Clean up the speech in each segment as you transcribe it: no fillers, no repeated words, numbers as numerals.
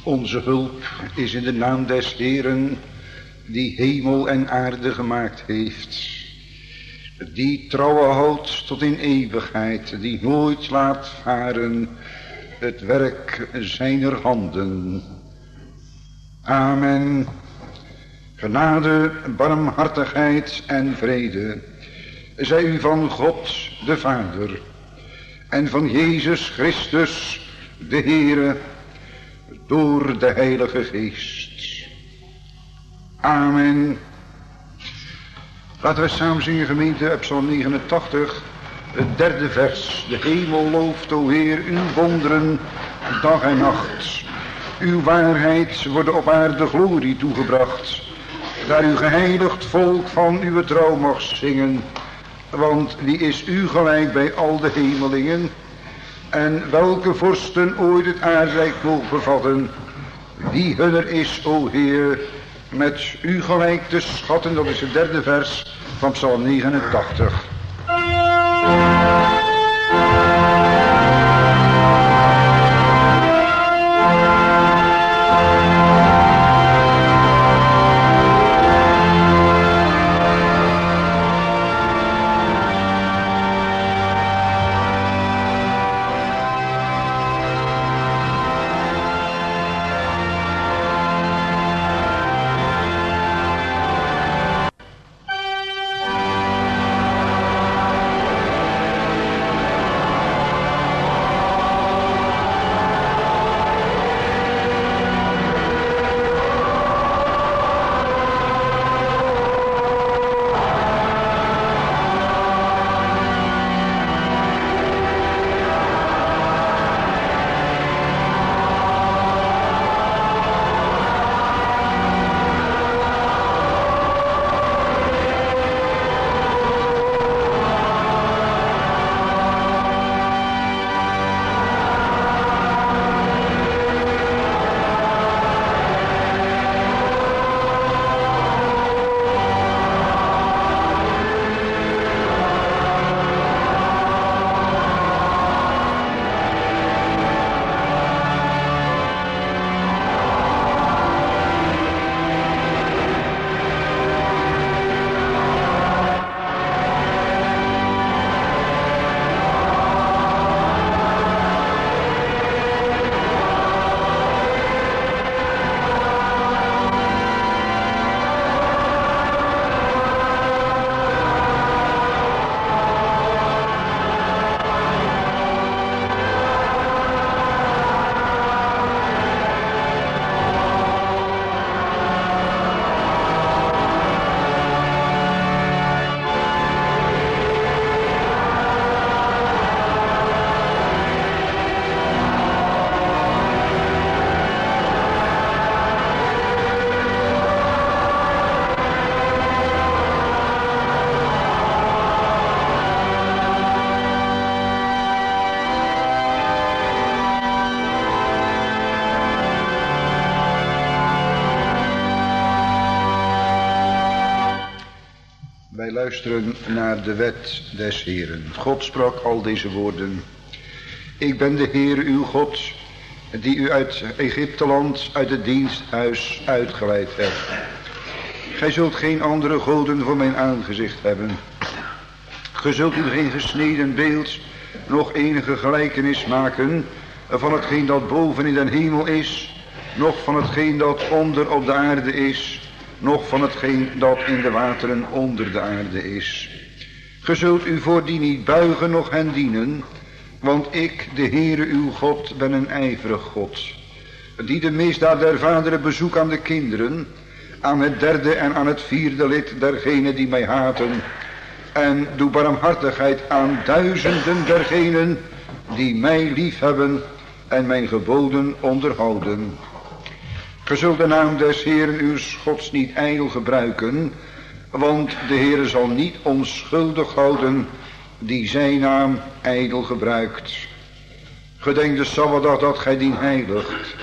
Onze hulp is in de naam des Heeren, die hemel en aarde gemaakt heeft. Die trouwe houdt tot in eeuwigheid, die nooit laat varen het werk zijner handen. Amen. Genade, barmhartigheid en vrede zij u van God de Vader en van Jezus Christus de Heere door de Heilige Geest. Amen. Laten we samen zingen, gemeente, op Psalm 89, het derde vers. De hemel looft, o Heer, uw wonderen dag en nacht. Uw waarheid worden op aarde glorie toegebracht. Daar uw geheiligd volk van uw trouw mag zingen. Want wie is u gelijk bij al de hemelingen? En welke vorsten ooit het aardrijk mogen bevatten? Wie hunner is, o Heer, met u gelijk te schatten. Dat is het derde vers van Psalm 89. Luisteren naar de wet des Heeren. God sprak al deze woorden. Ik ben de Heer uw God, die u uit Egypteland, uit het diensthuis uitgeleid hebt. Gij zult geen andere goden voor mijn aangezicht hebben. Gij zult u geen gesneden beeld, nog enige gelijkenis maken van hetgeen dat boven in den hemel is, noch van hetgeen dat onder op de aarde is, noch van hetgeen dat in de wateren onder de aarde is. Ge zult u voor die niet buigen, noch hen dienen, want ik, de Heere uw God, ben een ijverig God, die de misdaad der vaderen bezoek aan de kinderen, aan het derde en aan het vierde lid dergenen die mij haten, en doe barmhartigheid aan duizenden dergenen die mij liefhebben en mijn geboden onderhouden. Ge zult de naam des Heeren uw Gods niet ijdel gebruiken, want de Heere zal niet onschuldig houden die zijn naam ijdel gebruikt. Gedenk de Sabbatdag dat gij dien heiligt.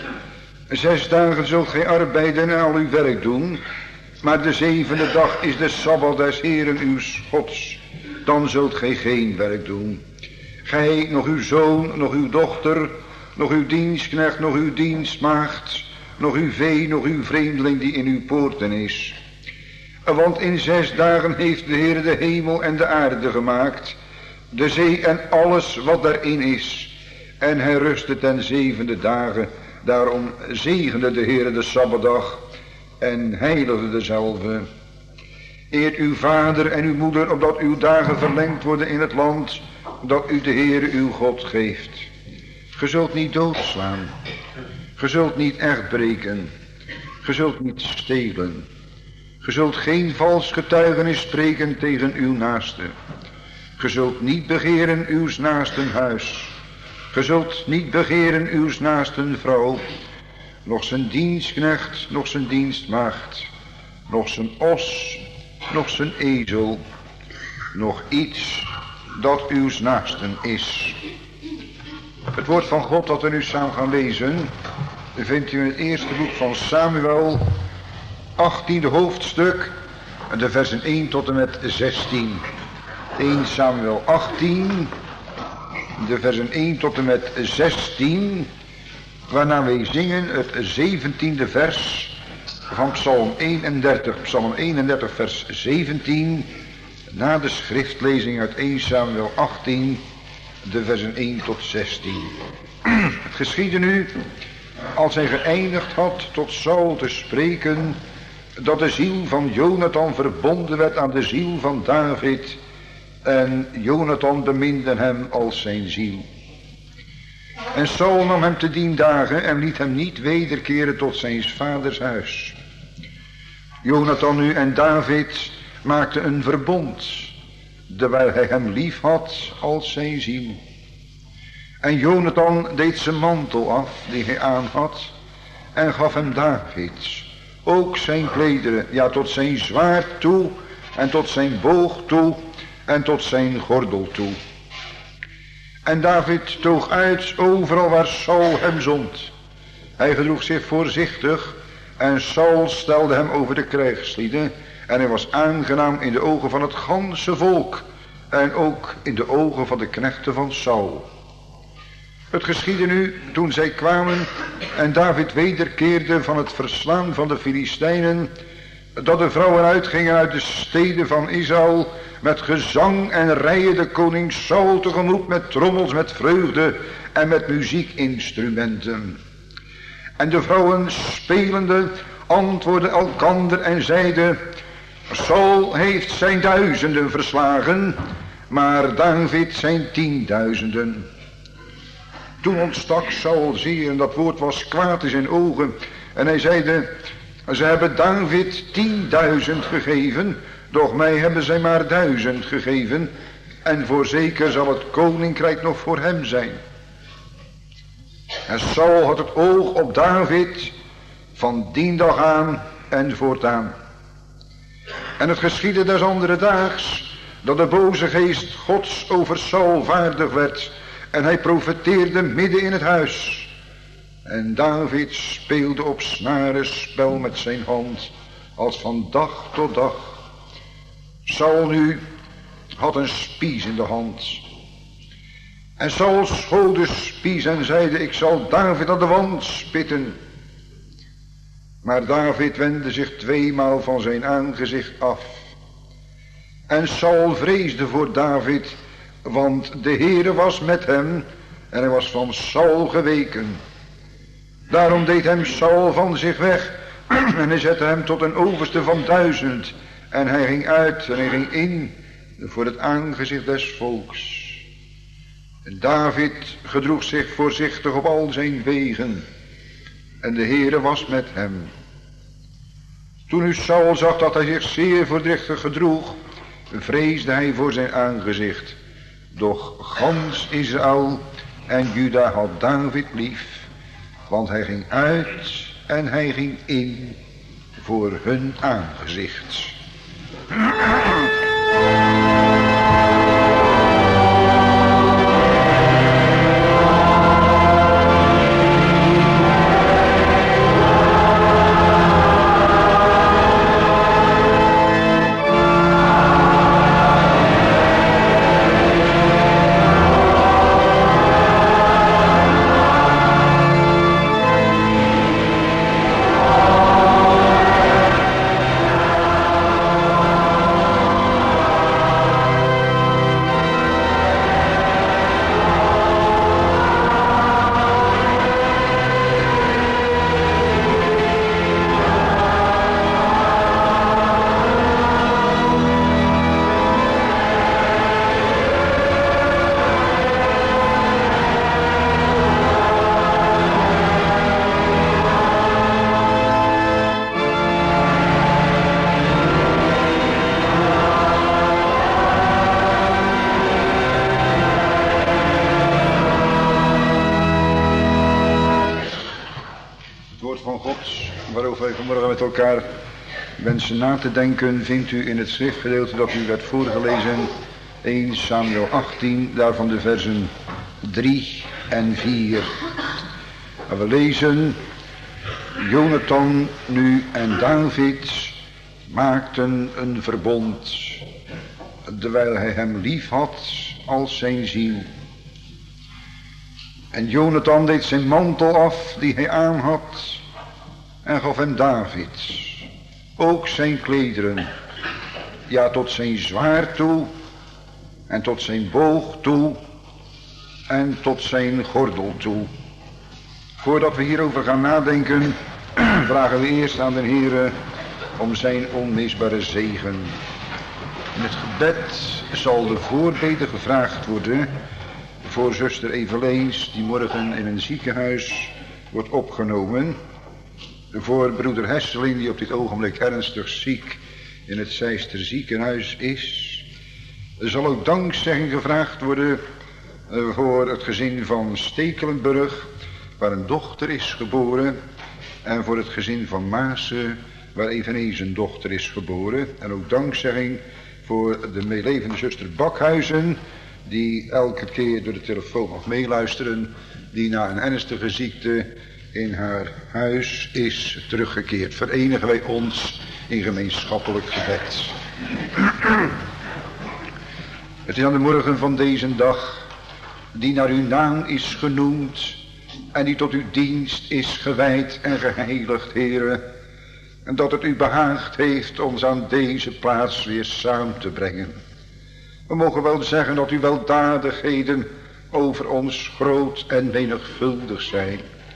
6 dagen zult gij arbeiden en al uw werk doen, maar de 7e dag is de Sabbat des Heeren uw Gods. Dan zult gij geen werk doen. Gij, nog uw zoon, nog uw dochter, nog uw dienstknecht, nog uw dienstmaagd, nog uw vee, nog uw vreemdeling die in uw poorten is. Want in 6 dagen heeft de Heer de hemel en de aarde gemaakt, de zee en alles wat daarin is. En hij rustte ten 7e dagen. Daarom zegende de Heer de Sabbatdag en heiligde dezelve. Eert uw vader en uw moeder, opdat uw dagen verlengd worden in het land dat u de Heer uw God geeft. Ge zult niet doodslaan. Ge zult niet echt breken. Ge zult niet stelen. Ge zult geen vals getuigenis spreken tegen uw naaste. Ge zult niet begeren uws naasten huis. Ge zult niet begeren uws naasten vrouw, nog zijn dienstknecht, nog zijn dienstmaagd, nog zijn os, nog zijn ezel, nog iets dat uws naasten is. Het woord van God dat we nu samen gaan lezen, vindt u in het eerste boek van Samuel, 18e hoofdstuk, de versen 1 tot en met 16. 1 Samuel 18, de versen 1 tot en met 16, waarna wij zingen het 17e vers van Psalm 31. Psalm 31 vers 17, na de schriftlezing uit 1 Samuel 18, de versen 1 tot 16. Het geschiedde nu, als hij geëindigd had tot Saul te spreken, dat de ziel van Jonathan verbonden werd aan de ziel van David, en Jonathan beminde hem als zijn ziel. En Saul nam hem te dien dagen en liet hem niet wederkeren tot zijn vaders huis. Jonathan nu en David maakten een verbond, terwijl hij hem lief had als zijn ziel. En Jonathan deed zijn mantel af die hij aan had en gaf hem David ook zijn klederen, ja, tot zijn zwaard toe en tot zijn boog toe en tot zijn gordel toe. En David toog uit overal waar Saul hem zond. Hij gedroeg zich voorzichtig en Saul stelde hem over de krijgslieden en hij was aangenaam in de ogen van het ganse volk en ook in de ogen van de knechten van Saul. Het geschiedde nu toen zij kwamen en David wederkeerde van het verslaan van de Filistijnen, dat de vrouwen uitgingen uit de steden van Israël met gezang en rijen de koning Saul tegemoet met trommels, met vreugde en met muziekinstrumenten. En de vrouwen spelende antwoordden elkander en zeiden: Saul heeft zijn 1000 verslagen, maar David zijn 10.000. Toen ontstak Saul zeer en dat woord was kwaad in zijn ogen. En hij zeide: ze hebben David 10.000 gegeven, doch mij hebben zij maar 1000 gegeven. En voorzeker zal het koninkrijk nog voor hem zijn. En Saul had het oog op David van dien dag aan en voortaan. En het geschiedde des andere daags dat de boze geest Gods over Saul vaardig werd. En hij profeteerde midden in het huis. En David speelde op snarenspel met zijn hand, als van dag tot dag. Saul nu had een spies in de hand. En Saul schoot de spies en zeide: ik zal David aan de wand spitten. Maar David wendde zich 2-maal van zijn aangezicht af. En Saul vreesde voor David, want de Heere was met hem en hij was van Saul geweken. Daarom deed hem Saul van zich weg en hij zette hem tot een overste van 1000. En hij ging uit en hij ging in voor het aangezicht des volks. En David gedroeg zich voorzichtig op al zijn wegen en de Heere was met hem. Toen nu Saul zag dat hij zich zeer voorzichtig gedroeg, vreesde hij voor zijn aangezicht. Doch gans Israël en Juda had David lief, want hij ging uit en hij ging in voor hun aangezicht. Het woord van God, waarover wij vanmorgen met elkaar wensen na te denken, vindt u in het schriftgedeelte dat u werd voorgelezen, 1 Samuel 18, daarvan de versen 3 en 4. En we lezen, Jonathan nu en David maakten een verbond, terwijl hij hem lief had als zijn ziel. En Jonathan deed zijn mantel af die hij aan had en gaf hem David ook zijn klederen, ja tot zijn zwaard toe en tot zijn boog toe en tot zijn gordel toe. Voordat we hierover gaan nadenken, vragen we eerst aan de Heere om zijn onmisbare zegen. In het gebed zal de voorbede gevraagd worden voor zuster Eveleens, die morgen in een ziekenhuis wordt opgenomen. Voor broeder Hesseling, die op dit ogenblik ernstig ziek in het Zeister ziekenhuis is. Er zal ook dankzegging gevraagd worden voor het gezin van Stekelenburg, waar een dochter is geboren. En voor het gezin van Maassen, waar eveneens een dochter is geboren. En ook dankzegging voor de meelevende zuster Bakhuizen, die elke keer door de telefoon mag meeluisteren, die na een ernstige ziekte in haar huis is teruggekeerd. Verenigen wij ons in gemeenschappelijk gebed. Het is aan de morgen van deze dag, die naar uw naam is genoemd en die tot uw dienst is gewijd en geheiligd, Heere, en dat het u behaagd heeft ons aan deze plaats weer samen te brengen. We mogen wel zeggen dat uw weldadigheden over ons groot en menigvuldig zijn.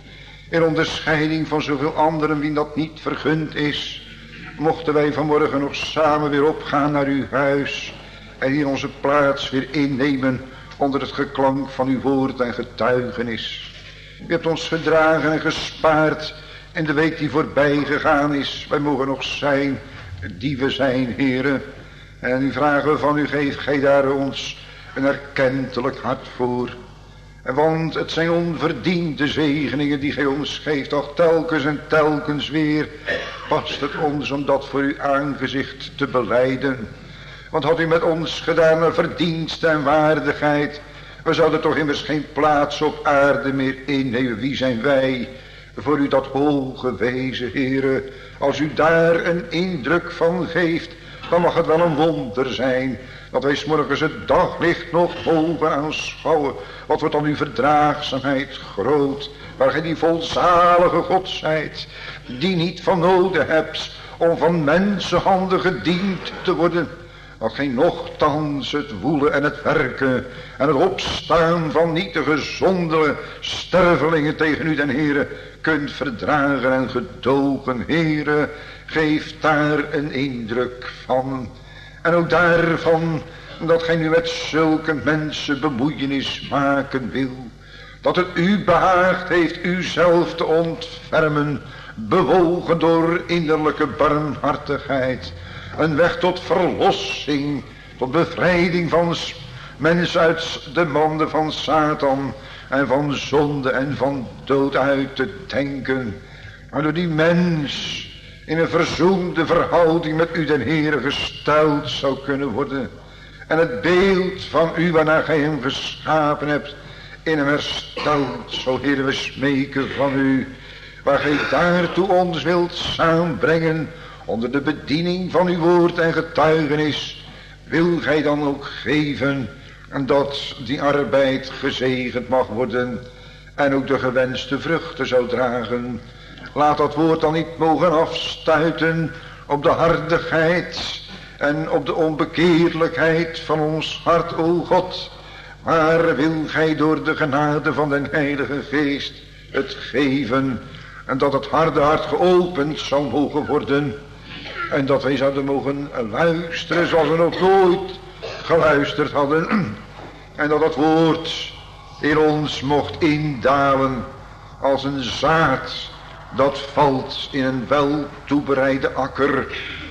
In onderscheiding van zoveel anderen wie dat niet vergund is, mochten wij vanmorgen nog samen weer opgaan naar uw huis en hier onze plaats weer innemen onder het geklank van uw woord en getuigenis. U hebt ons gedragen en gespaard in de week die voorbij gegaan is. Wij mogen nog zijn die we zijn, Heere. En nu vragen we van u, geef gij daar ons een erkentelijk hart voor. Want het zijn onverdiende zegeningen die gij ons geeft, doch telkens en telkens weer past het ons om dat voor uw aangezicht te belijden. Want had u met ons gedaan naar verdienste en waardigheid, we zouden toch immers geen plaats op aarde meer innemen. Wie zijn wij voor u dat hoge wezen, Heere? Als u daar een indruk van geeft, dan mag het wel een wonder zijn dat wij 's morgens het daglicht nog mogen aanschouwen. Wat wordt dan uw verdraagzaamheid groot, waar gij die volzalige God zijt, die niet van noden hebt om van mensenhanden gediend te worden. Dat gij nochtans het woelen en het werken en het opstaan van nietige zondige stervelingen tegen u den Heere kunt verdragen en gedogen. Heere, geef daar een indruk van. En ook daarvan dat gij nu met zulke mensen bemoeienis maken wil. Dat het u behaagd heeft u zelf te ontfermen, bewogen door innerlijke barmhartigheid. Een weg tot verlossing, tot bevrijding van mensen uit de banden van Satan en van zonde en van dood uit te denken. Waardoor die mens in een verzoende verhouding met u den Heere gesteld zou kunnen worden. En het beeld van u waarnaar gij hem geschapen hebt in hem hersteld. Zo Heere, we smeken van u, waar gij daartoe ons wilt samenbrengen onder de bediening van uw woord en getuigenis, wil gij dan ook geven en dat die arbeid gezegend mag worden en ook de gewenste vruchten zou dragen. Laat dat woord dan niet mogen afstuiten op de hardigheid en op de onbekeerlijkheid van ons hart, o God. Maar wil gij door de genade van den Heilige Geest het geven en dat het harde hart geopend zou mogen worden. En dat wij zouden mogen luisteren zoals we nog nooit geluisterd hadden. En dat het woord in ons mocht indalen als een zaad dat valt in een wel toebereide akker.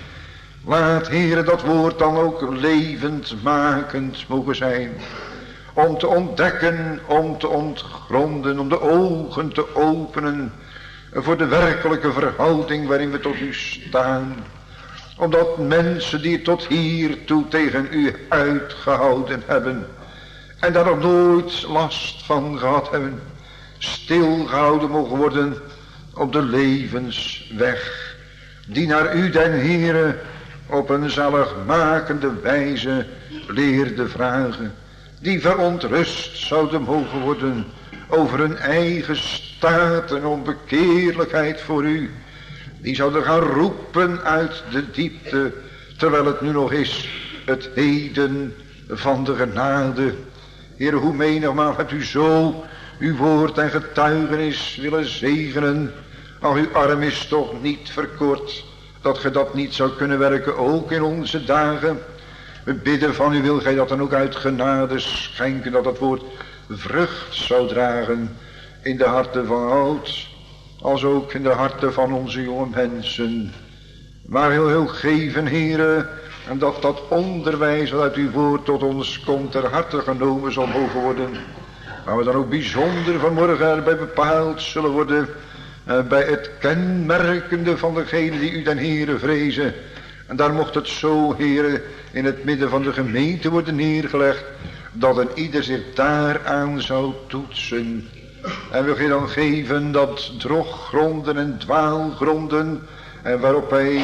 Laat, Heere, dat woord dan ook levendmakend mogen zijn. Om te ontdekken, om te ontgronden, om de ogen te openen voor de werkelijke verhouding waarin we tot u staan. Omdat mensen die tot hiertoe tegen u uitgehouden hebben en daar nog nooit last van gehad hebben, stilgehouden mogen worden op de levensweg die naar u den Heere op een zaligmakende wijze leerde vragen, die verontrust zouden mogen worden over hun eigen staat en onbekeerlijkheid voor u, die zouden gaan roepen uit de diepte, terwijl het nu nog is het heden van de genade. Heer, hoe menigmaal hebt u zo uw woord en getuigenis willen zegenen. Ach, uw arm is toch niet verkort, dat ge dat niet zou kunnen werken, ook in onze dagen. We bidden van u, wil gij dat dan ook uit genade schenken, dat het woord vrucht zou dragen in de harten van oud, als ook in de harten van onze jonge mensen. Maar heel geven, Heere, en dat onderwijs dat uit uw woord tot ons komt ter harte genomen zal mogen worden. Maar we dan ook bijzonder vanmorgen erbij bepaald zullen worden, bij het kenmerkende van degene die u den Heere vrezen. En daar mocht het zo, Heere, in het midden van de gemeente worden neergelegd, dat een ieder zich daaraan zou toetsen. En wil je dan geven dat droggronden en dwaalgronden, en waarop wij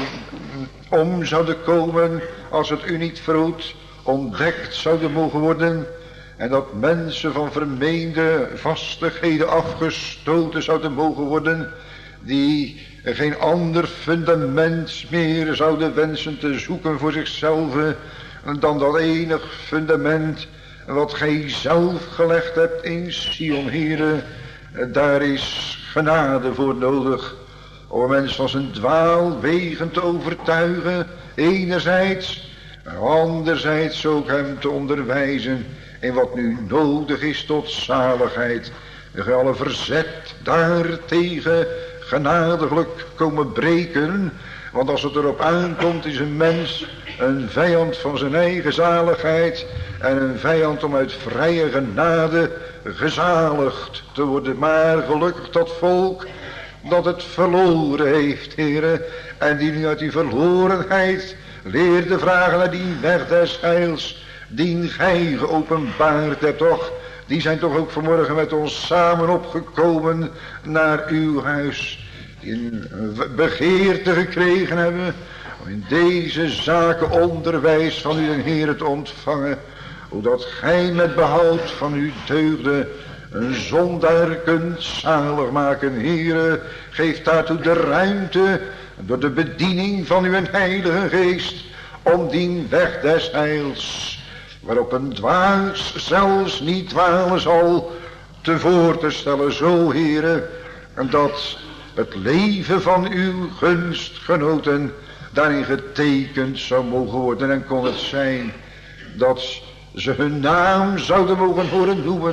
om zouden komen als het u niet verhoedt, ontdekt zouden mogen worden. En dat mensen van vermeende vastigheden afgestoten zouden mogen worden, die geen ander fundament meer zouden wensen te zoeken voor zichzelf dan dat enig fundament wat gij zelf gelegd hebt in Sion, Heere. Daar is genade voor nodig, om mensen van zijn dwaalwegen te overtuigen, enerzijds, en anderzijds ook hem te onderwijzen in wat nu nodig is tot zaligheid. En alle verzet daartegen genadiglijk komen breken, want als het erop aankomt is een mens een vijand van zijn eigen zaligheid en een vijand om uit vrije genade gezaligd te worden. Maar gelukkig dat volk dat het verloren heeft, Heere, en die nu uit die verlorenheid leerde vragen naar die weg des heils, die gij geopenbaard hebt toch. Die zijn toch ook vanmorgen met ons samen opgekomen naar uw huis, die een begeerte gekregen hebben om in deze zaken onderwijs van u den Heere te ontvangen, zodat gij met behoud van uw deugden een zondaar kunt zalig maken. Heere, geef daartoe de ruimte door de bediening van uw heilige geest om die weg des heils, waarop een dwaas zelfs niet dwalen zal, te voor te stellen, zo Heere, dat het leven van uw gunstgenoten daarin getekend zou mogen worden. En kon het zijn dat ze hun naam zouden mogen horen noemen,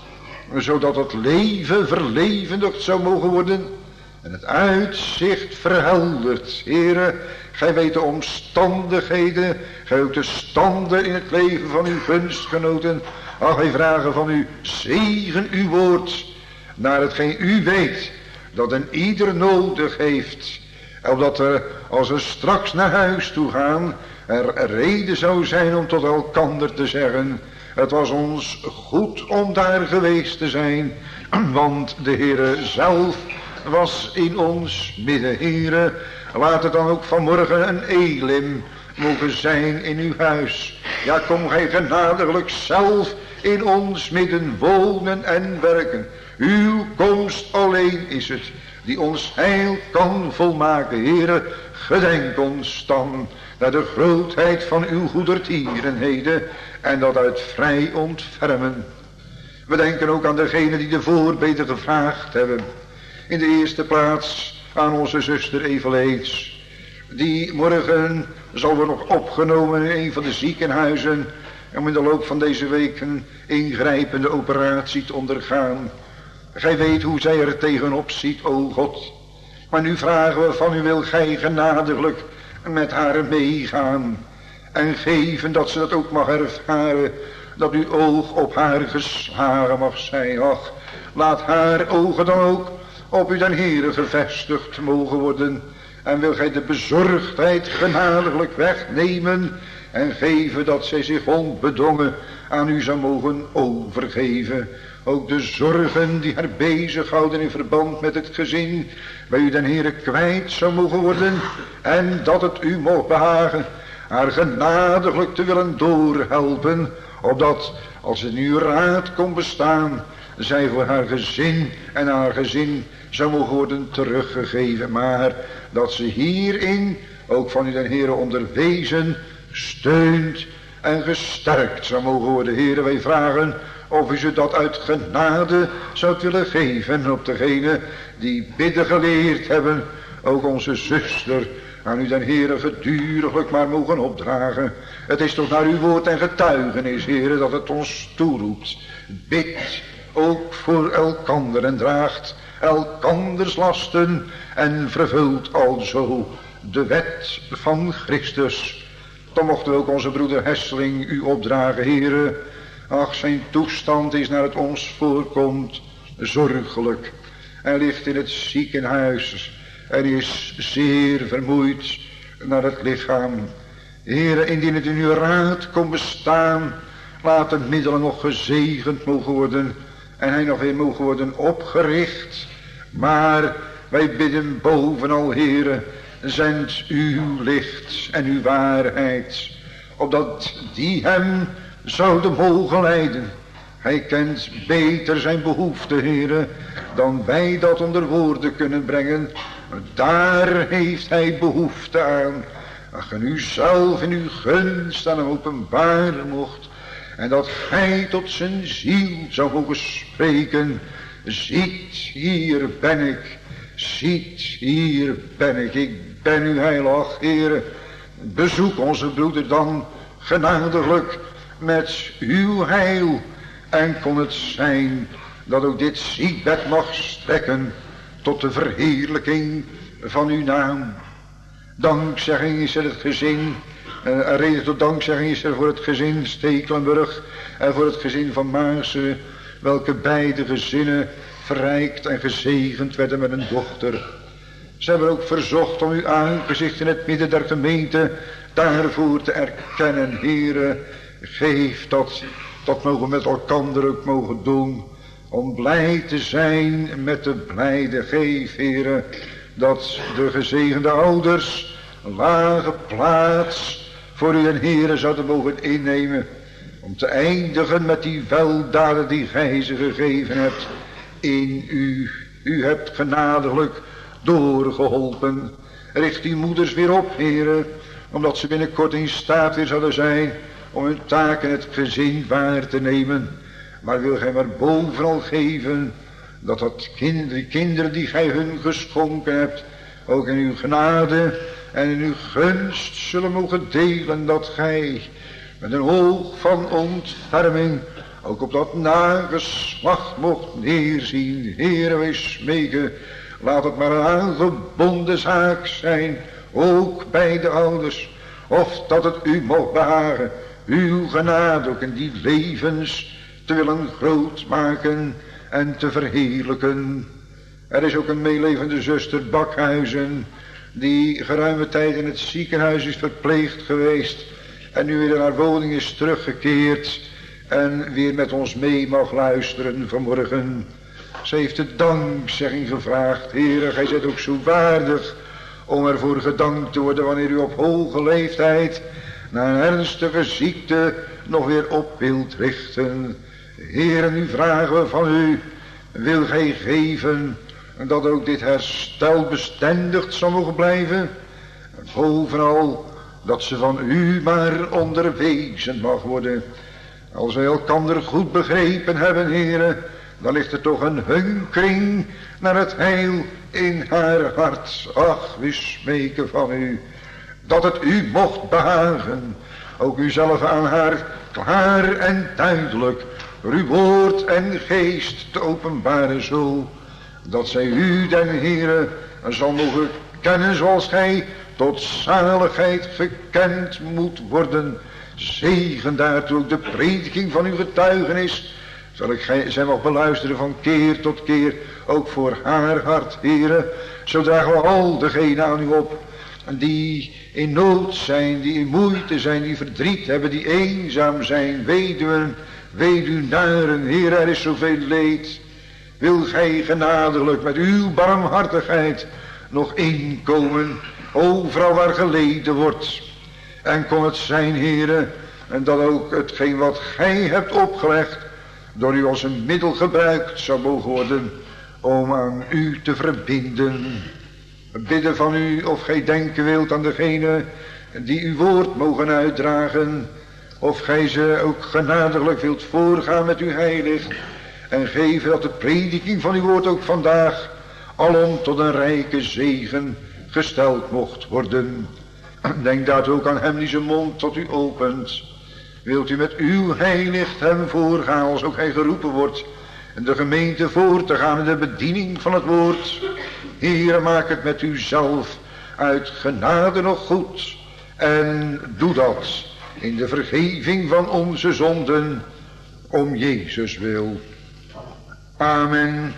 zodat het leven verlevendigd zou mogen worden en het uitzicht verhelderd. Heere, gij weet de omstandigheden, gij ook de standen in het leven van uw gunstgenoten. Ach, wij vragen van u, zegen uw woord naar hetgeen u weet dat een ieder nodig heeft. Opdat er, als we straks naar huis toe gaan, er reden zou zijn om tot elkander te zeggen: het was ons goed om daar geweest te zijn, want de Heere zelf was in ons midden. Heere, laat het dan ook vanmorgen een elim mogen zijn in uw huis. Ja, kom gij genadiglijk zelf in ons midden wonen en werken. Uw komst alleen is het die ons heil kan volmaken. Heere, gedenk ons dan naar de grootheid van uw goedertierenheden en dat uit vrij ontfermen. We denken ook aan degenen die de voorbeden gevraagd hebben. In de eerste plaats aan onze zuster Eveleets, die morgen zal worden nog opgenomen in een van de ziekenhuizen om in de loop van deze week een ingrijpende operatie te ondergaan. Gij weet hoe zij er tegenop ziet, o God. Maar nu vragen we van u, wil gij genadiglijk met haar meegaan en geven dat ze dat ook mag ervaren, dat uw oog op haar geslagen mag zijn. Ach, laat haar ogen dan ook op u den Heere gevestigd mogen worden. En wil gij de bezorgdheid genadiglijk wegnemen en geven dat zij zich onbedongen aan u zou mogen overgeven. Ook de zorgen die haar bezighouden in verband met het gezin bij u den Heere kwijt zou mogen worden. En dat het u mocht behagen haar genadiglijk te willen doorhelpen. Opdat als het in uw raad kon bestaan, zij voor haar gezin en haar gezin zou mogen worden teruggegeven. Maar dat ze hierin ook van u den Heere onderwezen, steund en gesterkt zou mogen worden. Heere, wij vragen of u ze dat uit genade zou willen geven op degene die bidden geleerd hebben. Ook onze zuster aan u den Heere geduriglijk maar mogen opdragen. Het is toch naar uw woord en getuigenis, Heere, dat het ons toeroept. Bid ook voor elkander en draagt elkanders lasten en vervult alzo de wet van Christus. Dan mochten we ook onze broeder Hesseling u opdragen, Heere. Ach, zijn toestand is naar het ons voorkomt zorgelijk. Hij ligt in het ziekenhuis en is zeer vermoeid naar het lichaam. Heere, indien het in uw raad kon bestaan, laat de middelen nog gezegend mogen worden en hij nog weer mogen worden opgericht. Maar wij bidden bovenal, Heere, zend uw licht en uw waarheid, opdat die hem zouden mogen leiden. Hij kent beter zijn behoefte, Heere, dan wij dat onder woorden kunnen brengen. Daar heeft hij behoefte aan. Ach, en u zelf in uw gunst aan hem openbaren mocht. En dat gij tot zijn ziel zou mogen spreken. Ziet, hier ben ik. Ziet, hier ben ik. Ik ben uw heilig, Heere. Bezoek onze broeder dan genadiglijk met uw heil. En kon het zijn dat ook dit ziekbed mag strekken tot de verheerlijking van uw naam. Dankzegging is er het gezin. Een reden tot dankzegging is er voor het gezin Stekelenburg en voor het gezin van Maassen, welke beide gezinnen verrijkt en gezegend werden met een dochter. Ze hebben ook verzocht om uw aangezicht in het midden der gemeente daarvoor te erkennen. Heere, geef dat mogen we met elkander ook mogen doen, om blij te zijn met de blijde. Geef, Heere, dat de gezegende ouders een lage plaats voor u en Heere zouden mogen innemen, om te eindigen met die weldaden die gij ze gegeven hebt in u. U hebt genadiglijk doorgeholpen. Richt die moeders weer op, Heere, omdat ze binnenkort in staat weer zouden zijn om hun taak in het gezin waar te nemen. Maar wil gij maar bovenal geven dat die kinderen die gij hun geschonken hebt, ook in uw genade en in uw gunst zullen mogen delen, dat gij met een oog van ontferming ook op dat nageslacht mocht neerzien. Heere, wij smeken, laat het maar een aangebonden zaak zijn, ook bij de ouders, of dat het u mocht behagen uw genade ook in die levens te willen groot maken en te verheerlijken. Er is ook een meelevende zuster Bakhuizen, die geruime tijd in het ziekenhuis is verpleegd geweest en nu weer naar haar woning is teruggekeerd en weer met ons mee mag luisteren vanmorgen. Ze heeft de dankzegging gevraagd. Heere, gij zijt ook zo waardig om ervoor gedankt te worden wanneer u op hoge leeftijd na een ernstige ziekte nog weer op wilt richten. Heere, nu vragen we van u, wil gij geven dat ook dit herstel bestendigd zal mogen blijven? Bovenal dat ze van u maar onderwezen mag worden. Als wij elkander goed begrepen hebben, Heere, dan ligt er toch een hunkering naar het heil in haar hart. Ach, we smeken van u dat het u mocht behagen, ook uzelf aan haar klaar en duidelijk door uw woord en geest te openbaren, zo dat zij u, den Heere, zal mogen kennen zoals gij tot zaligheid gekend moet worden. Zegen daartoe ook de prediking van uw getuigenis, Zal ik zij mag beluisteren van keer tot keer, ook voor haar hart, Heere. Zo dragen we al degenen aan u op, die in nood zijn, die in moeite zijn, die verdriet hebben, die eenzaam zijn, weduwen, weduwnaren. Heer, er is zoveel leed. Wil gij genadiglijk met uw barmhartigheid nog inkomen, overal waar geleden wordt. En kon het zijn, Heere, en dat ook hetgeen wat gij hebt opgelegd, door u als een middel gebruikt zou mogen worden om aan u te verbinden. Bidden van u of gij denken wilt aan degene die uw woord mogen uitdragen, of gij ze ook genadiglijk wilt voorgaan met uw heilig en geven dat de prediking van uw woord ook vandaag alom tot een rijke zegen gesteld mocht worden. Denk dat ook aan hem die zijn mond tot u opent. Wilt u met uw heilig hem voorgaan als ook hij geroepen wordt en de gemeente voor te gaan in de bediening van het woord. Heer, maak het met u zelf uit genade nog goed en doe dat in de vergeving van onze zonden om Jezus wil. Amen.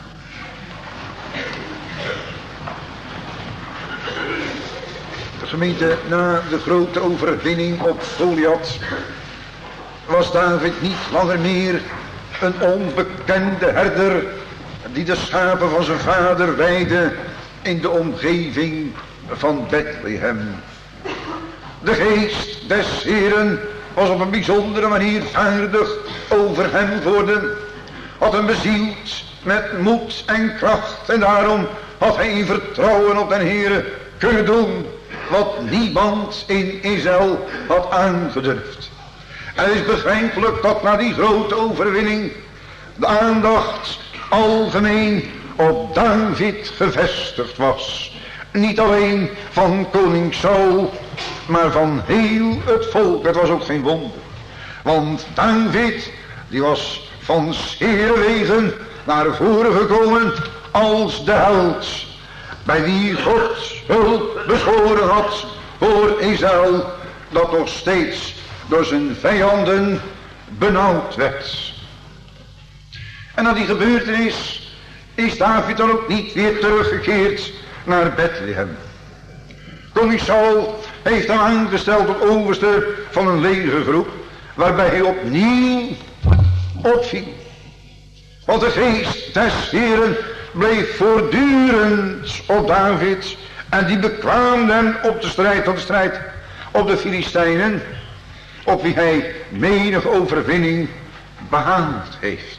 De gemeente, na de grote overwinning op Goliath was David niet langer meer een onbekende herder die de schapen van zijn vader weidde in de omgeving van Bethlehem. De geest des Heeren was op een bijzondere manier vaardig over hem geworden, had hem bezield met moed en kracht en daarom had hij in vertrouwen op den Heere kunnen doen wat niemand in Israël had aangedurfd. En het is begrijpelijk dat na die grote overwinning de aandacht algemeen op David gevestigd was. Niet alleen van koning Saul, maar van heel het volk. Het was ook geen wonder. Want David, die was van zere wegen naar voren gekomen als de held, bij wie God hulp beschoren had voor Israël, dat nog steeds door zijn vijanden benauwd werd. En na die gebeurtenis is David dan ook niet weer teruggekeerd naar Bethlehem. Koning Saul heeft hem aangesteld tot overste van een legergroep, waarbij hij opnieuw opviel. Want de geest des Heeren bleef voortdurend op David en die bekwaamde hem op de strijd, op de Filistijnen, op wie hij menig overwinning behaald heeft.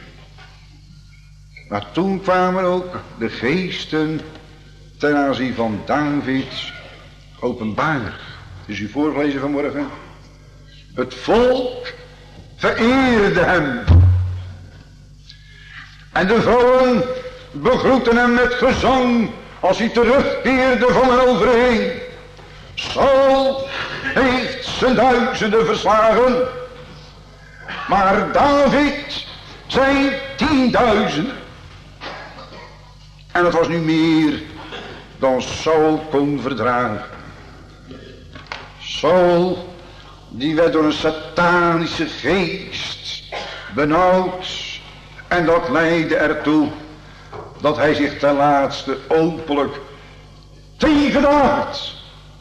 Maar toen kwamen ook de geesten ten aanzien van David openbaar. Is u voorgelezen vanmorgen? Het volk vereerde hem. En de vrouwen begroetten hem met gezang als hij terugkeerde van een overwinning. Saul heeft zijn duizenden verslagen, maar David zijn 10.000. En het was nu meer dan Saul kon verdragen. Saul, die werd door een satanische geest benauwd. En dat leidde ertoe dat hij zich ten laatste openlijk tegen David,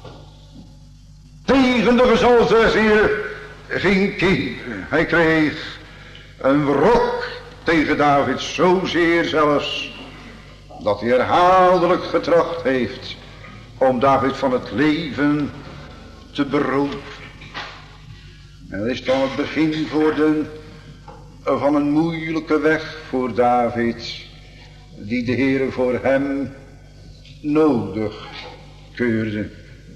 tegen de gezalfde des Heeren ging keren. Hij kreeg een wrok tegen David, zozeer zelfs dat hij herhaaldelijk getracht heeft om David van het leven te beroven. En dat is dan het begin geworden van een moeilijke weg voor David, die de Heere voor hem nodig keurde.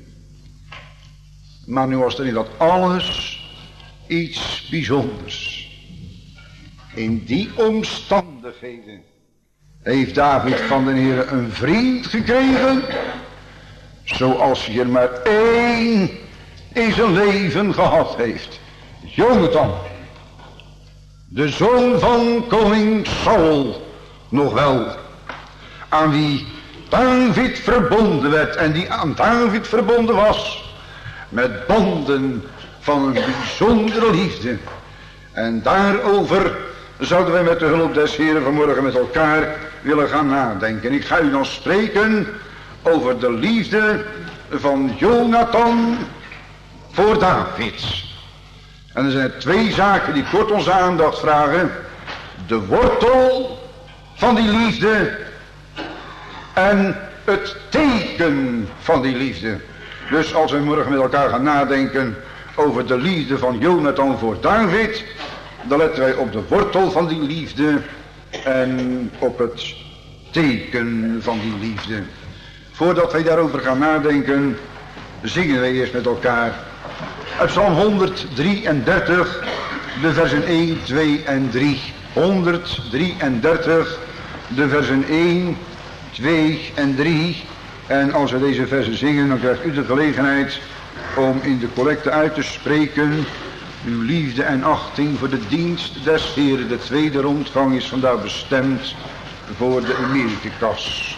Maar nu was er in dat alles iets bijzonders. In die omstandigheden heeft David van de Heere een vriend gekregen, zoals hij er maar één in zijn leven gehad heeft. Jonathan, de zoon van koning Saul, nog wel, aan wie David verbonden werd en die aan David verbonden was met banden van een bijzondere liefde. En daarover zouden wij met de hulp des Heren vanmorgen met elkaar willen gaan nadenken. Ik ga u dan spreken over de liefde van Jonathan voor David. En er zijn 2 zaken die kort onze aandacht vragen. De wortel van die liefde en het teken van die liefde. Dus als we morgen met elkaar gaan nadenken over de liefde van Jonathan voor David, dan letten wij op de wortel van die liefde en op het teken van die liefde. Voordat wij daarover gaan nadenken, zingen wij eerst met elkaar uit Psalm 133, de versen 1, 2 en 3. 133, de versen 1, 2 en 3. En als we deze versen zingen, dan krijgt u de gelegenheid om in de collecte uit te spreken uw liefde en achting voor de dienst des Heren. De tweede rondgang is vandaag bestemd voor de Emeritikas.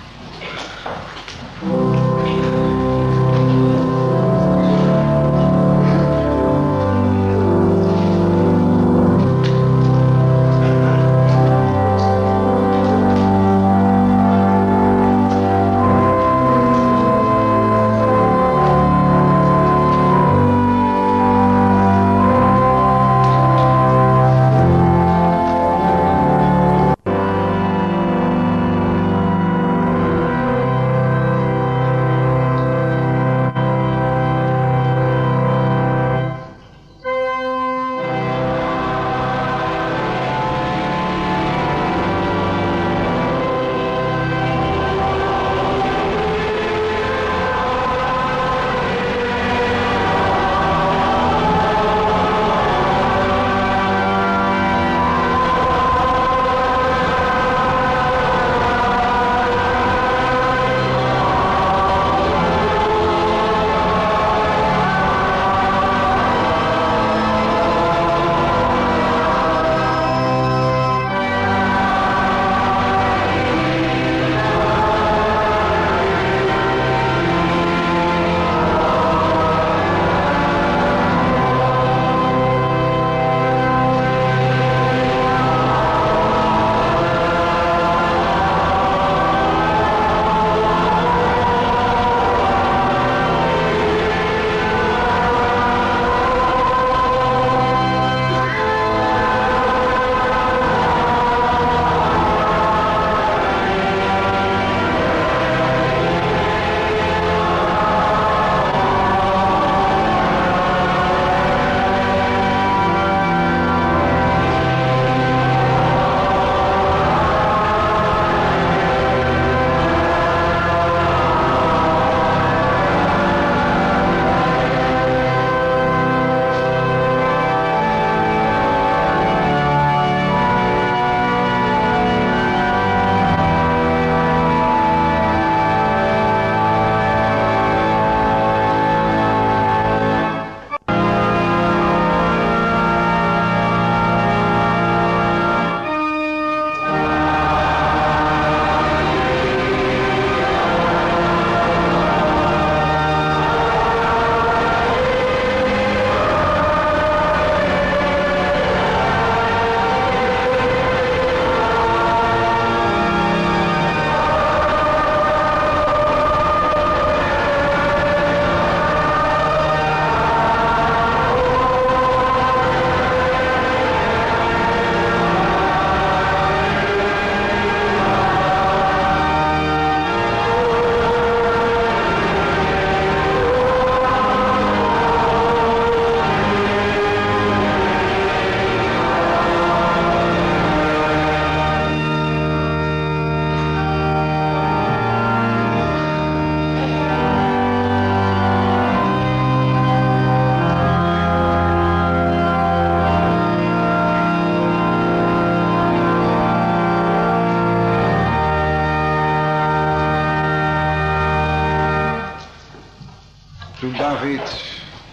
David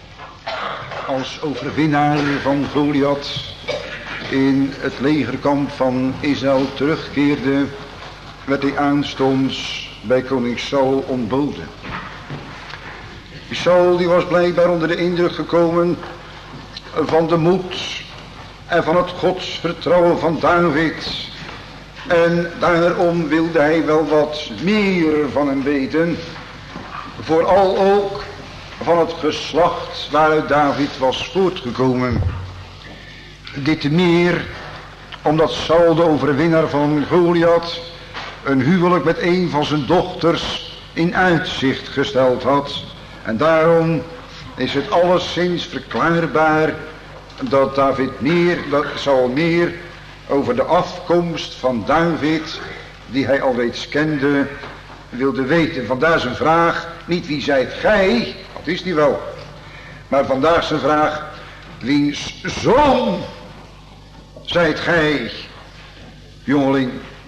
als overwinnaar van Goliath in het legerkamp van Israël terugkeerde, werd hij aanstonds bij koning Saul ontboden. Saul die was blijkbaar onder de indruk gekomen van de moed en van het godsvertrouwen van David. En daarom wilde hij wel wat meer van hem weten. Vooral ook van het geslacht waaruit David was voortgekomen. Dit te meer omdat Saul, de overwinnaar van Goliath, een huwelijk met een van zijn dochters in uitzicht gesteld had. En daarom is het alleszins verklaarbaar dat Saul meer over de afkomst van David, die hij al reeds kende, wilde weten. Vandaar zijn vraag, niet wie zijt gij, dat is die wel. Maar vandaar zijn vraag, wiens zoon zijt gij, jongeling?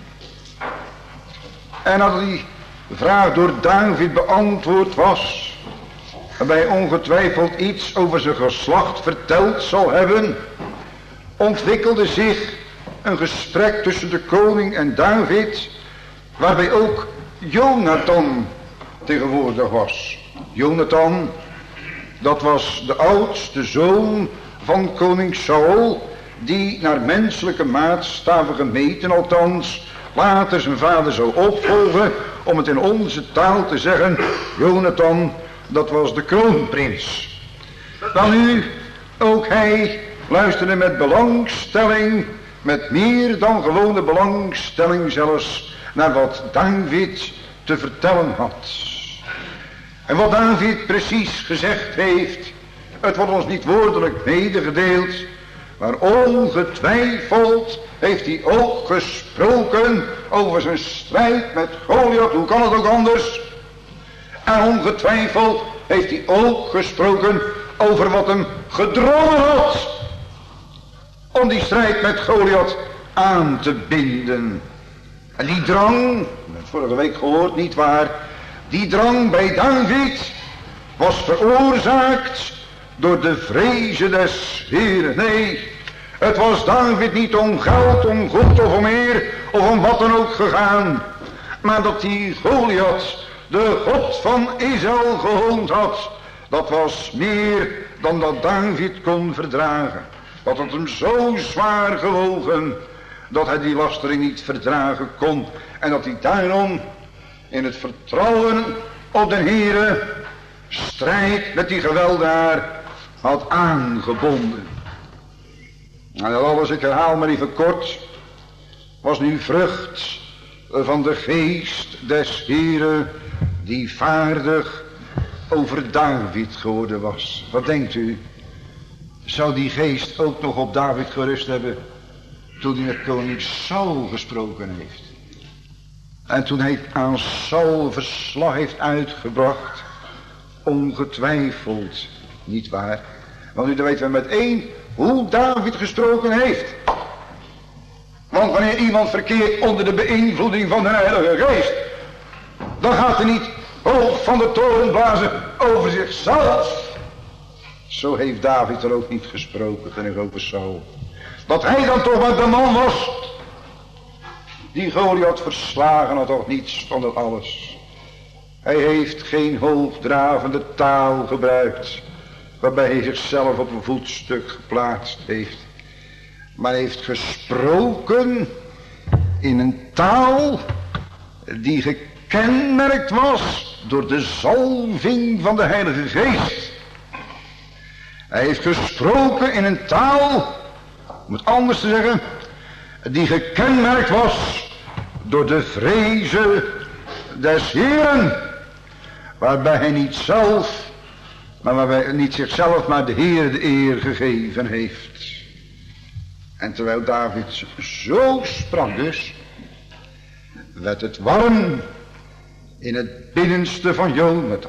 En als die vraag door David beantwoord was, waarbij ongetwijfeld iets over zijn geslacht verteld zal hebben, ontwikkelde zich een gesprek tussen de koning en David, waarbij ook Jonathan tegenwoordig was. Jonathan, dat was de oudste zoon van koning Saul, die naar menselijke maatstaven gemeten althans later zijn vader zou opvolgen, om het in onze taal te zeggen, Jonathan, dat was de kroonprins. Dan nu, ook hij luisterde met belangstelling, met meer dan gewone belangstelling zelfs, naar wat David te vertellen had. En wat David precies gezegd heeft, het wordt ons niet woordelijk medegedeeld, maar ongetwijfeld heeft hij ook gesproken over zijn strijd met Goliath. Hoe kan het ook anders? En ongetwijfeld heeft hij ook gesproken over wat hem gedrongen had om die strijd met Goliath aan te binden. En die drang, we hebben vorige week gehoord, niet waar, die drang bij David was veroorzaakt door de vrezen des Heeren. Nee, het was David niet om geld, om goed of om eer of om wat dan ook gegaan, maar dat die Goliath, de God van Israël, gehoond had. Dat was meer dan dat David kon verdragen. Dat had hem zo zwaar gewogen dat hij die lastering niet verdragen kon. En dat hij daarom in het vertrouwen op de Heere strijd met die geweldenaar had aangebonden. En dat alles, ik herhaal maar even kort, was nu vrucht van de geest des Heeren die vaardig over David geworden was. Wat denkt u? Zou die geest ook nog op David gerust hebben toen hij met koning Saul gesproken heeft? En toen hij aan Saul verslag heeft uitgebracht? Ongetwijfeld, niet waar? Want nu weten we met één hoe David gesproken heeft. Want wanneer iemand verkeert onder de beïnvloeding van de Heilige Geest, dan gaat hij niet hoog van de toren blazen over zichzelf. Zo heeft David er ook niet gesproken tegenover Saul. Dat hij dan toch maar de man was die Goliath verslagen had, of niets van dat alles. Hij heeft geen hoogdravende taal gebruikt, waarbij hij zichzelf op een voetstuk geplaatst heeft. Maar hij heeft gesproken in een taal die gekenmerkt was door de zalving van de Heilige Geest. Hij heeft gesproken in een taal, om het anders te zeggen, die gekenmerkt was door de vrezen des Heeren, waarbij hij niet zelf, maar waarbij niet zichzelf, maar de Heer de eer gegeven heeft. En terwijl David zo sprak dus, werd het warm in het binnenste van Jonathan.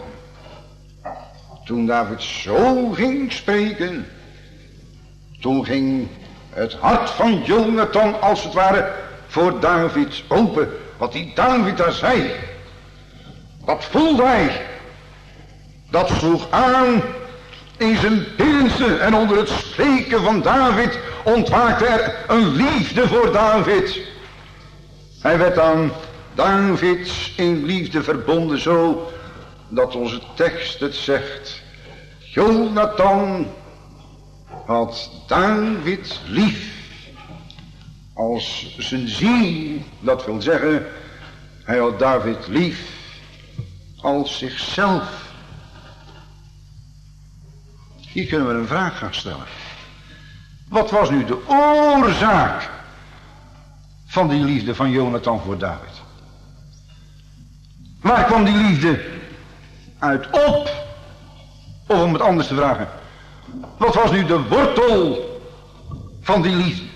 Toen David zo ging spreken, toen ging het hart van Jonathan als het ware voor David open. Wat die David daar zei, dat voelde hij. Dat sloeg aan in zijn binnenste, en onder het spreken van David ontwaakte er een liefde voor David. Hij werd aan David in liefde verbonden, zo dat onze tekst het zegt. Jonathan had David lief als zijn ziel. Dat wil zeggen, hij had David lief als zichzelf. Hier kunnen we een vraag gaan stellen. Wat was nu de oorzaak van die liefde van Jonathan voor David? Waar kwam die liefde uit op? Of om het anders te vragen, wat was nu de wortel van die liefde?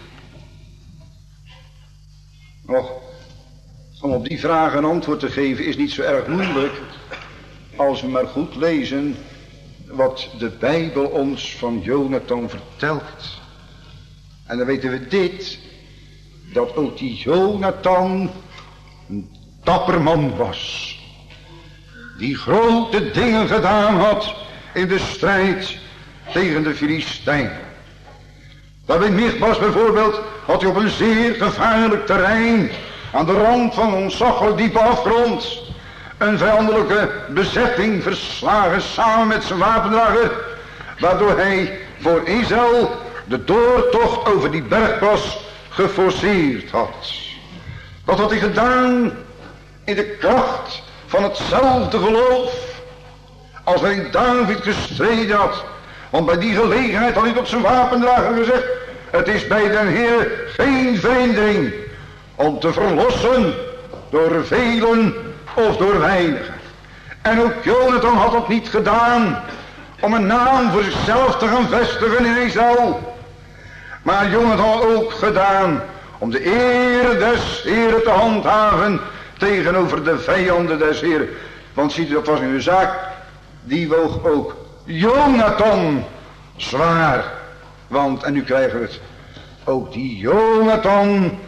Och, om op die vraag een antwoord te geven is niet zo erg moeilijk, als we maar goed lezen wat de Bijbel ons van Jonathan vertelt. En dan weten we dit, dat ook die Jonathan een dapper man was, die grote dingen gedaan had in de strijd tegen de Filistijnen. Daarbij Michmas bijvoorbeeld had hij op een zeer gevaarlijk terrein, aan de rand van een ontzaglijk diepe afgrond, een vijandelijke bezetting verslagen samen met zijn wapendrager, waardoor hij voor Israël de doortocht over die bergpas geforceerd had. Dat had hij gedaan in de kracht van hetzelfde geloof als hij David gestreden had. Want bij die gelegenheid had hij tot zijn wapendrager gezegd, het is bij den Heer geen verhindering om te verlossen door velen of door weinigen. En ook Jonathan had dat niet gedaan om een naam voor zichzelf te gaan vestigen in Israël. Maar Jonathan had ook gedaan om de eer des Heeren te handhaven tegenover de vijanden des Heeren. Want ziet u, dat was nu een zaak, die woog ook Jonathan zwaar. Want, en nu krijgen we het, ook die Jonathan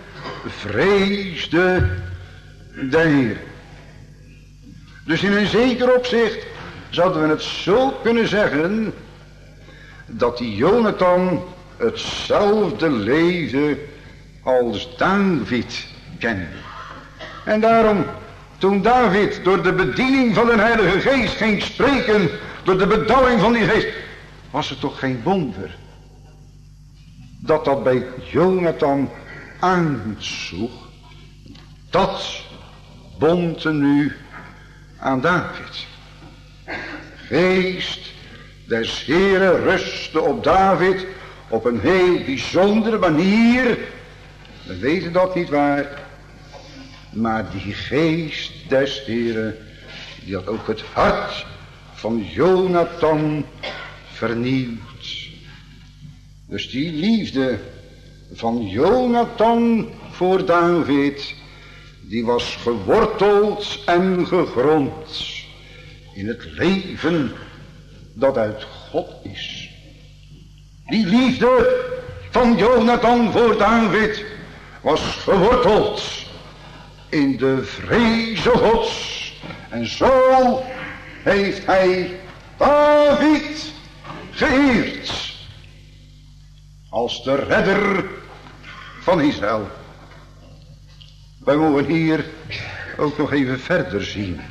vreesde de Heer. Dus in een zeker opzicht zouden we het zo kunnen zeggen, dat die Jonathan hetzelfde leefde als David kende. En daarom, toen David door de bediening van de Heilige Geest ging spreken, door de bedauwing van die geest, was het toch geen wonder dat dat bij Jonathan aansloeg. Dat bond er nu aan David. Geest des Heeren rustte op David op een heel bijzondere manier. We weten dat niet waar. Maar die geest des Heeren, die had ook het hart van Jonathan vernieuwd. Dus die liefde van Jonathan voor David, die was geworteld en gegrond in het leven dat uit God is. Die liefde van Jonathan voor David was geworteld in de vreze Gods. En zo heeft hij David geëerd als de redder van Israël. Wij mogen hier ook nog even verder zien.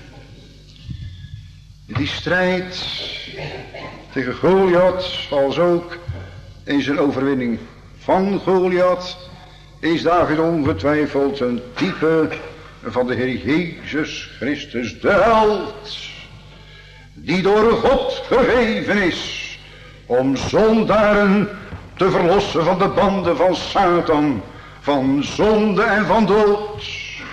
Die strijd tegen Goliath, als ook in zijn overwinning van Goliath, is David ongetwijfeld een type van de Heer Jezus Christus, de held, die door God gegeven is om zondaren te verlossen van de banden van Satan, van zonde en van dood.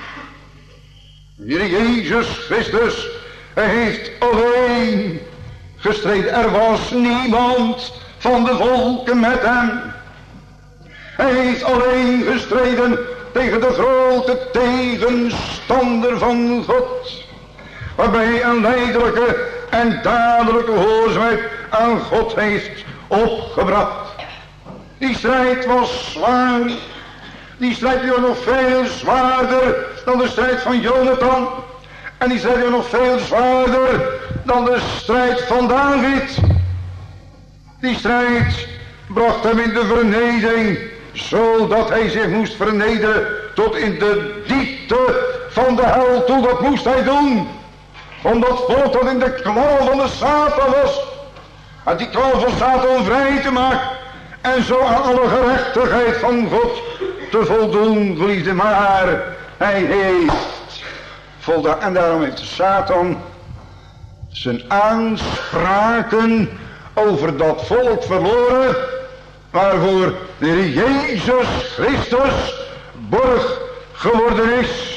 Heer Jezus Christus, hij heeft alleen gestreden. Er was niemand van de volken met hem. Hij heeft alleen gestreden tegen de grote tegenstander van God, waarbij hij een lijdelijke en dadelijke gehoorzaamheid aan God heeft opgebracht. Die strijd was zwaar. Die strijd was nog veel zwaarder dan de strijd van Jonathan. En die strijd was nog veel zwaarder dan de strijd van David. Die strijd bracht hem in de vernedering, zodat hij zich moest vernederen tot in de diepte van de hel toe. Dat moest hij doen, omdat volk dat in de klauw van de Satan was. En die klauw van Satan vrij te maken, en zo aan alle gerechtigheid van God te voldoen, geliefde, maar hij heeft voldaan. En daarom heeft Satan zijn aanspraken over dat volk verloren, waarvoor de Heer Jezus Christus borg geworden is.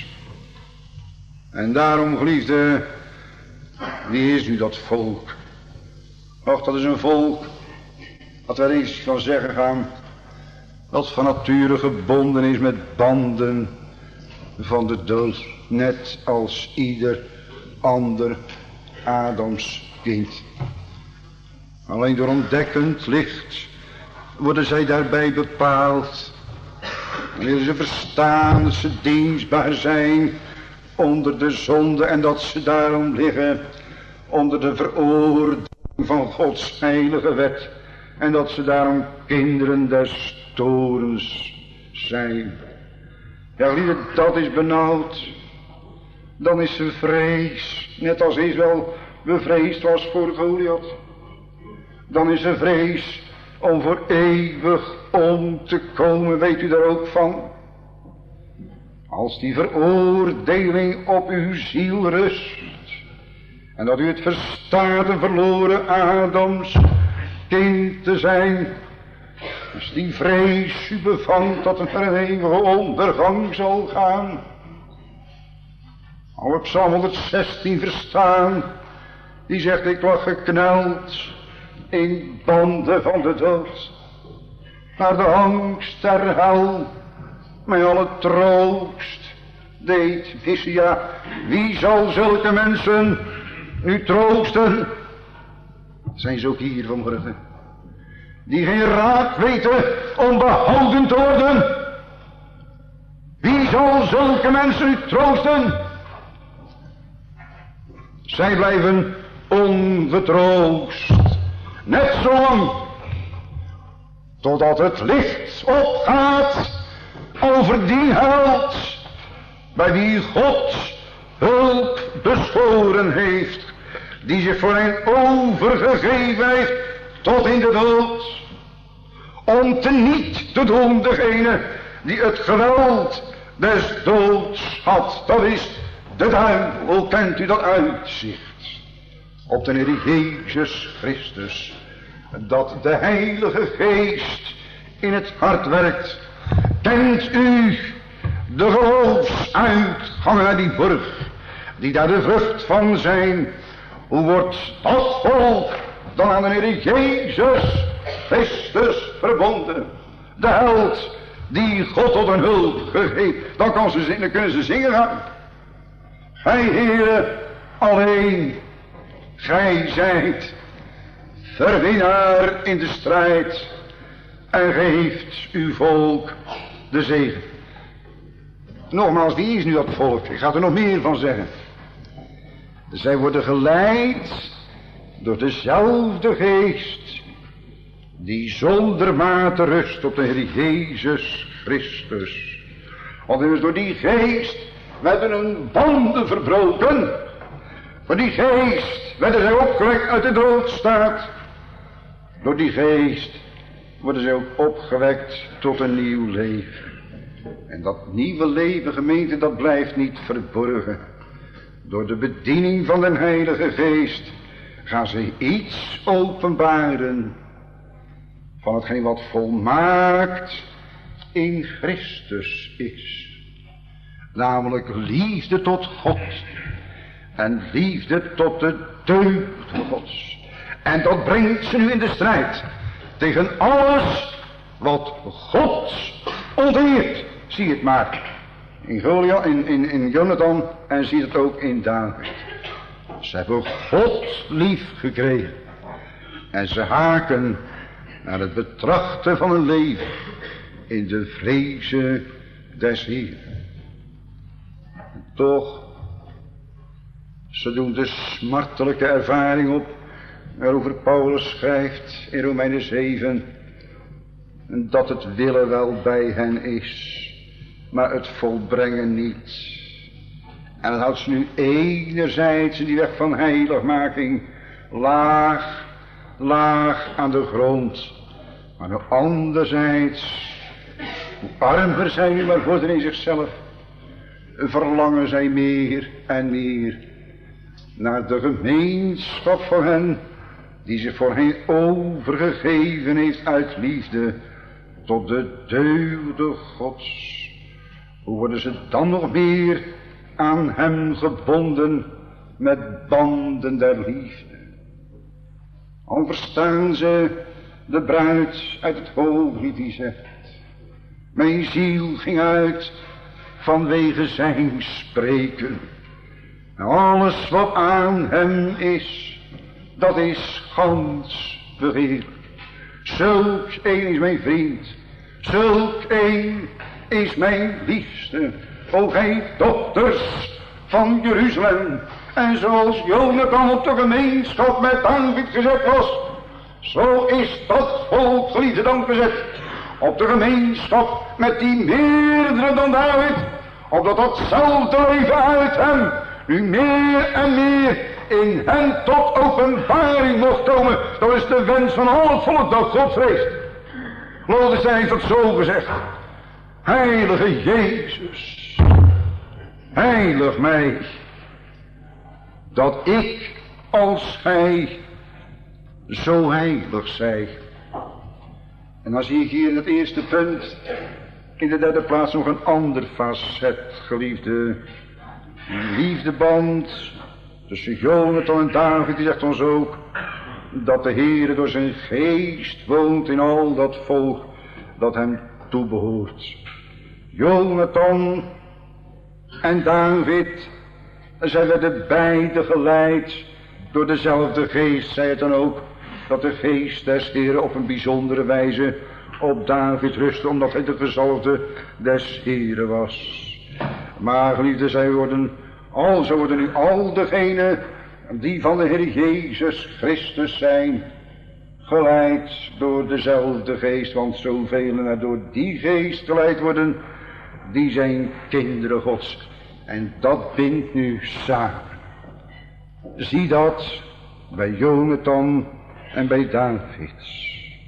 En daarom, geliefde, wie is nu dat volk? Och, dat is een volk dat wel eens kan zeggen gaan, dat van nature gebonden is met banden van de dood, net als ieder ander Adams kind. Alleen door ontdekkend licht worden zij daarbij bepaald. Wanneer ze verstaan dat ze dienstbaar zijn onder de zonde en dat ze daarom liggen onder de veroordeling van Gods heilige wet. En dat ze daarom kinderen des toorns zijn. Ja, lieve, dat is benauwd. Dan is ze vrees, net als Israël bevreesd was voor Goliath. Dan is er vrees om voor eeuwig om te komen, weet u daar ook van? Als die veroordeling op uw ziel rust, en dat u het verstaat een verloren Adams kind te zijn, als die vrees u bevangt dat het naar een eeuwige ondergang zal gaan. Al op Psalm 116 verstaan, die zegt, ik lag gekneld in banden van de dood, maar de angst der hel mij alle troost deed wissen. Ja, wie zal zulke mensen nu troosten? Zijn ze ook hier vanmorgen, die geen raad weten om behouden te worden? Wie zal zulke mensen nu troosten? Zij blijven ongetroost, net zo lang totdat het licht opgaat over die held bij wie God hulp beschoren heeft, die zich voor hen overgegeven heeft tot in de dood, om te niet te doen degene die het geweld des doods had. Dat is de duivel. Kent u dat uitzicht op de Heer Jezus Christus, dat de Heilige Geest in het hart werkt? Kent u de geloofsuitgangen naar die borg, die daar de vrucht van zijn? Hoe wordt dat volk dan aan de Heer Jezus Christus verbonden? De held die God tot een hulp gegeven, dan kunnen ze zingen gaan. Gij Heere, alleen, gij zijt verwinnaar in de strijd en geeft uw volk de zegen. Nogmaals, wie is nu dat volk? Ik ga er nog meer van zeggen. Zij worden geleid door dezelfde geest die zonder mate rust op de Heer Jezus Christus. Want immers door die geest werden hun banden verbroken. Voor die geest werden zij opgewekt uit de doodstaat. Door die geest worden zij ook opgewekt tot een nieuw leven. En dat nieuwe leven, gemeente, dat blijft niet verborgen. Door de bediening van de Heilige Geest gaan ze iets openbaren van hetgeen wat volmaakt in Christus is. Namelijk liefde tot God en liefde tot de deugd Gods. En dat brengt ze nu in de strijd tegen alles wat God onteert. Zie het maar in Goliath, in Jonathan, en zie het ook in David. Ze hebben God lief gekregen en ze haken naar het betrachten van een leven in de vrezen des Heeren. Toch, ze doen de smartelijke ervaring op waarover Paulus schrijft in Romeinen 7, dat het willen wel bij hen is, maar het volbrengen niet. En dat houdt ze nu enerzijds in die weg van heiligmaking laag aan de grond, Maar nu anderzijds, hoe armer zij nu maar worden in zichzelf, verlangen zij meer en meer naar de gemeenschap van hen die zich voor hen overgegeven heeft uit liefde tot de deugden Gods. Hoe worden ze dan nog meer aan hem gebonden met banden der liefde? Al verstaan ze de bruid uit het Hooglied die zegt: mijn ziel ging uit vanwege zijn spreken. En alles wat aan hem is, dat is gans begeerlijk. Zulk een is mijn vriend, zulk een is mijn liefste, o gij dochters van Jeruzalem. En zoals Jonathan op de gemeenschap met David gezet was, zo is dat volk, geliefde, dan gezet op de gemeenschap met die meerdere dan David, opdat datzelfde leven uit hem nu meer en meer in hen tot openbaring mocht komen. Dat is de wens van al het volk dat God vreest. Loden zij heeft dat zo gezegd: heilige Jezus, heilig mij, dat ik als gij zo heilig zij. En dan zie ik hier in het eerste punt, in de derde plaats nog een ander facet, geliefde. Een liefdeband tussen Jonathan en David, die zegt ons ook dat de Heere door zijn geest woont in al dat volk dat hem toebehoort. Jonathan en David, zij werden beide geleid door dezelfde geest. Zij het dan ook dat de geest des Heeren op een bijzondere wijze op David rustte, omdat hij de gezalfde des Heeren was. Maar geliefde, zij worden nu al degenen die van de Heer Jezus Christus zijn, geleid door dezelfde geest. Want zoveel er door die geest geleid worden, die zijn kinderen Gods. En dat bindt nu samen. Zie dat bij Jonathan en bij David.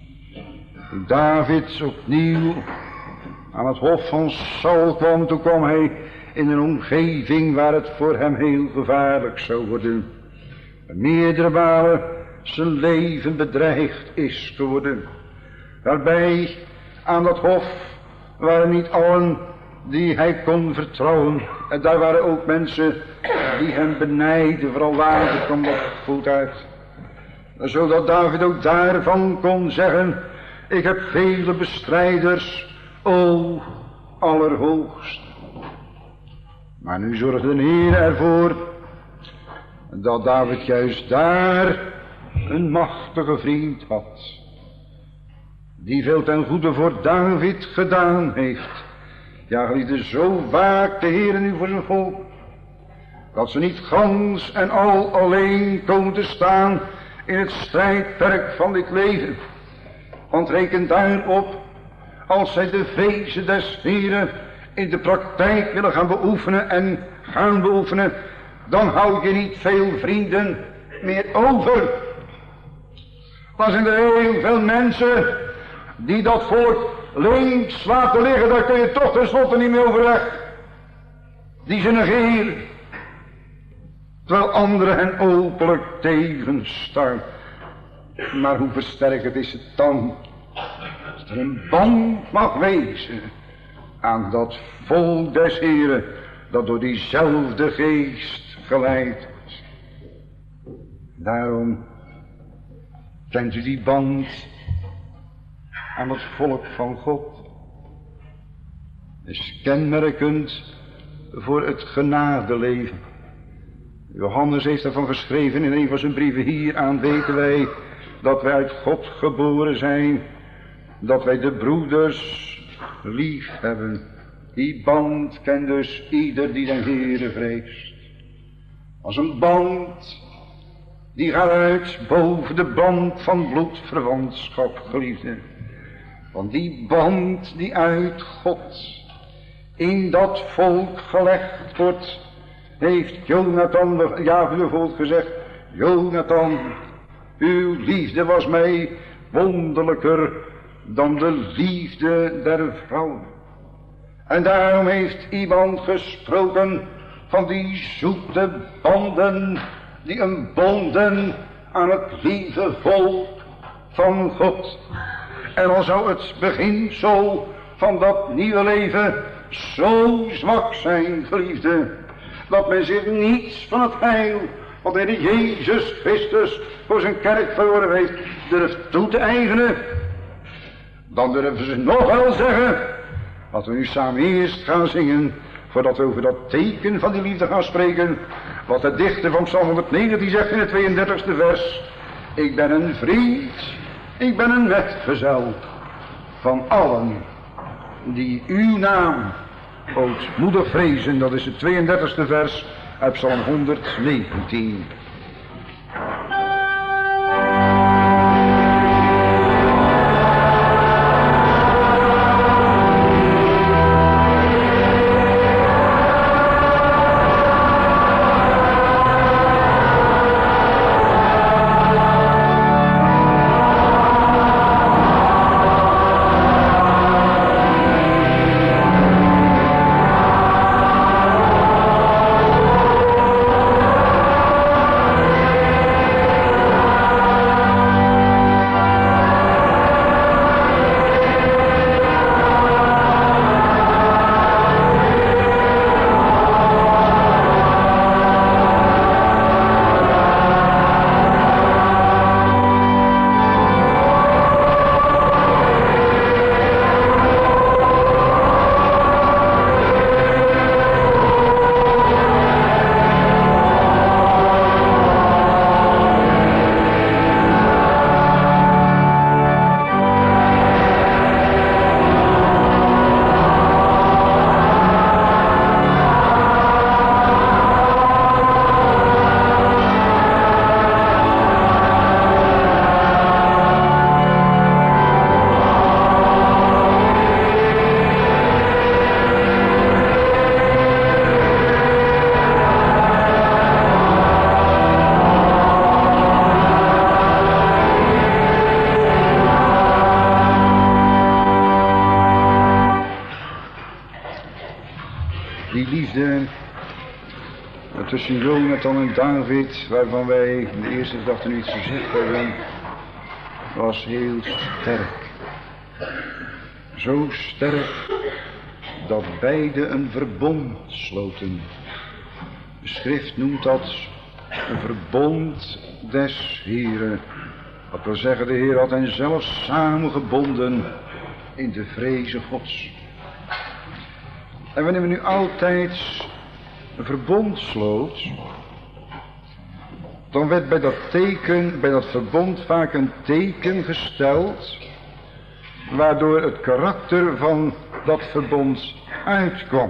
David opnieuw aan het hof van Saul kwam, toen kwam hij in een omgeving waar het voor hem heel gevaarlijk zou worden. Meerdere malen zijn leven bedreigd is geworden. Daarbij aan dat hof waren niet allen die hij kon vertrouwen. En daar waren ook mensen die hem benijden, vooral later kwam dat goed uit. Zodat David ook daarvan kon zeggen: ik heb vele bestrijders, o Allerhoogst. Maar nu zorgde de Heer ervoor dat David juist daar een machtige vriend had, die veel ten goede voor David gedaan heeft. Ja, geliefde, zo waakt de Heer nu voor zijn volk, dat ze niet gans en al alleen komen te staan in het strijdperk van dit leven. Want reken daarop, als zij de vrezen des Heeren in de praktijk willen gaan beoefenen en gaan beoefenen, dan houd je niet veel vrienden meer over. Dan zijn er heel veel mensen die dat volk links laten liggen, daar kun je toch tenslotte niet meer overweg. Die ze negeren, terwijl anderen hen openlijk tegenstaan. Maar hoe versterkend is het dan, als er een band mag wezen aan dat volk des Heeren, dat door diezelfde geest geleid is. Daarom kent u die band aan het volk van God. Is kenmerkend voor het genadeleven. Johannes heeft daarvan geschreven in een van zijn brieven: hieraan weten wij dat wij uit God geboren zijn, dat wij de broeders lief hebben. Die band kent dus ieder die de Heere vreest. Als een band die gaat uit boven de band van bloedverwantschap, geliefde. Want die band die uit God in dat volk gelegd wordt, heeft Jonathan bijvoorbeeld gezegd: Jonathan, uw liefde was mij wonderlijker dan de liefde der vrouw. En daarom heeft iemand gesproken van die zoete banden die een bonden aan het lieve volk van God. En al zou het beginsel van dat nieuwe leven zo zwak zijn, geliefde, dat men zich niets van het heil wat de Heer Jezus Christus voor zijn kerk verworven heeft durft toe te eigenen, dan durven ze nog wel zeggen, laten we nu samen eerst gaan zingen, voordat we over dat teken van die liefde gaan spreken, wat de dichter van Psalm 119 zegt in het 32e vers. Ik ben een vriend, ik ben een metgezel van allen die uw naam ootmoedig vrezen. Dat is het 32e vers uit Psalm 119. Tussen Jonathan en David, waarvan wij in de eerste gedachte nu iets gezegd hebben, was heel sterk. Zo sterk dat beide een verbond sloten. De schrift noemt dat een verbond des Heren. Dat wil zeggen, de Heer had hen zelf samengebonden in de vreze Gods. En wanneer we nu altijd een verbond sloot, dan werd bij dat teken, bij dat verbond vaak een teken gesteld, waardoor het karakter van dat verbond uitkwam.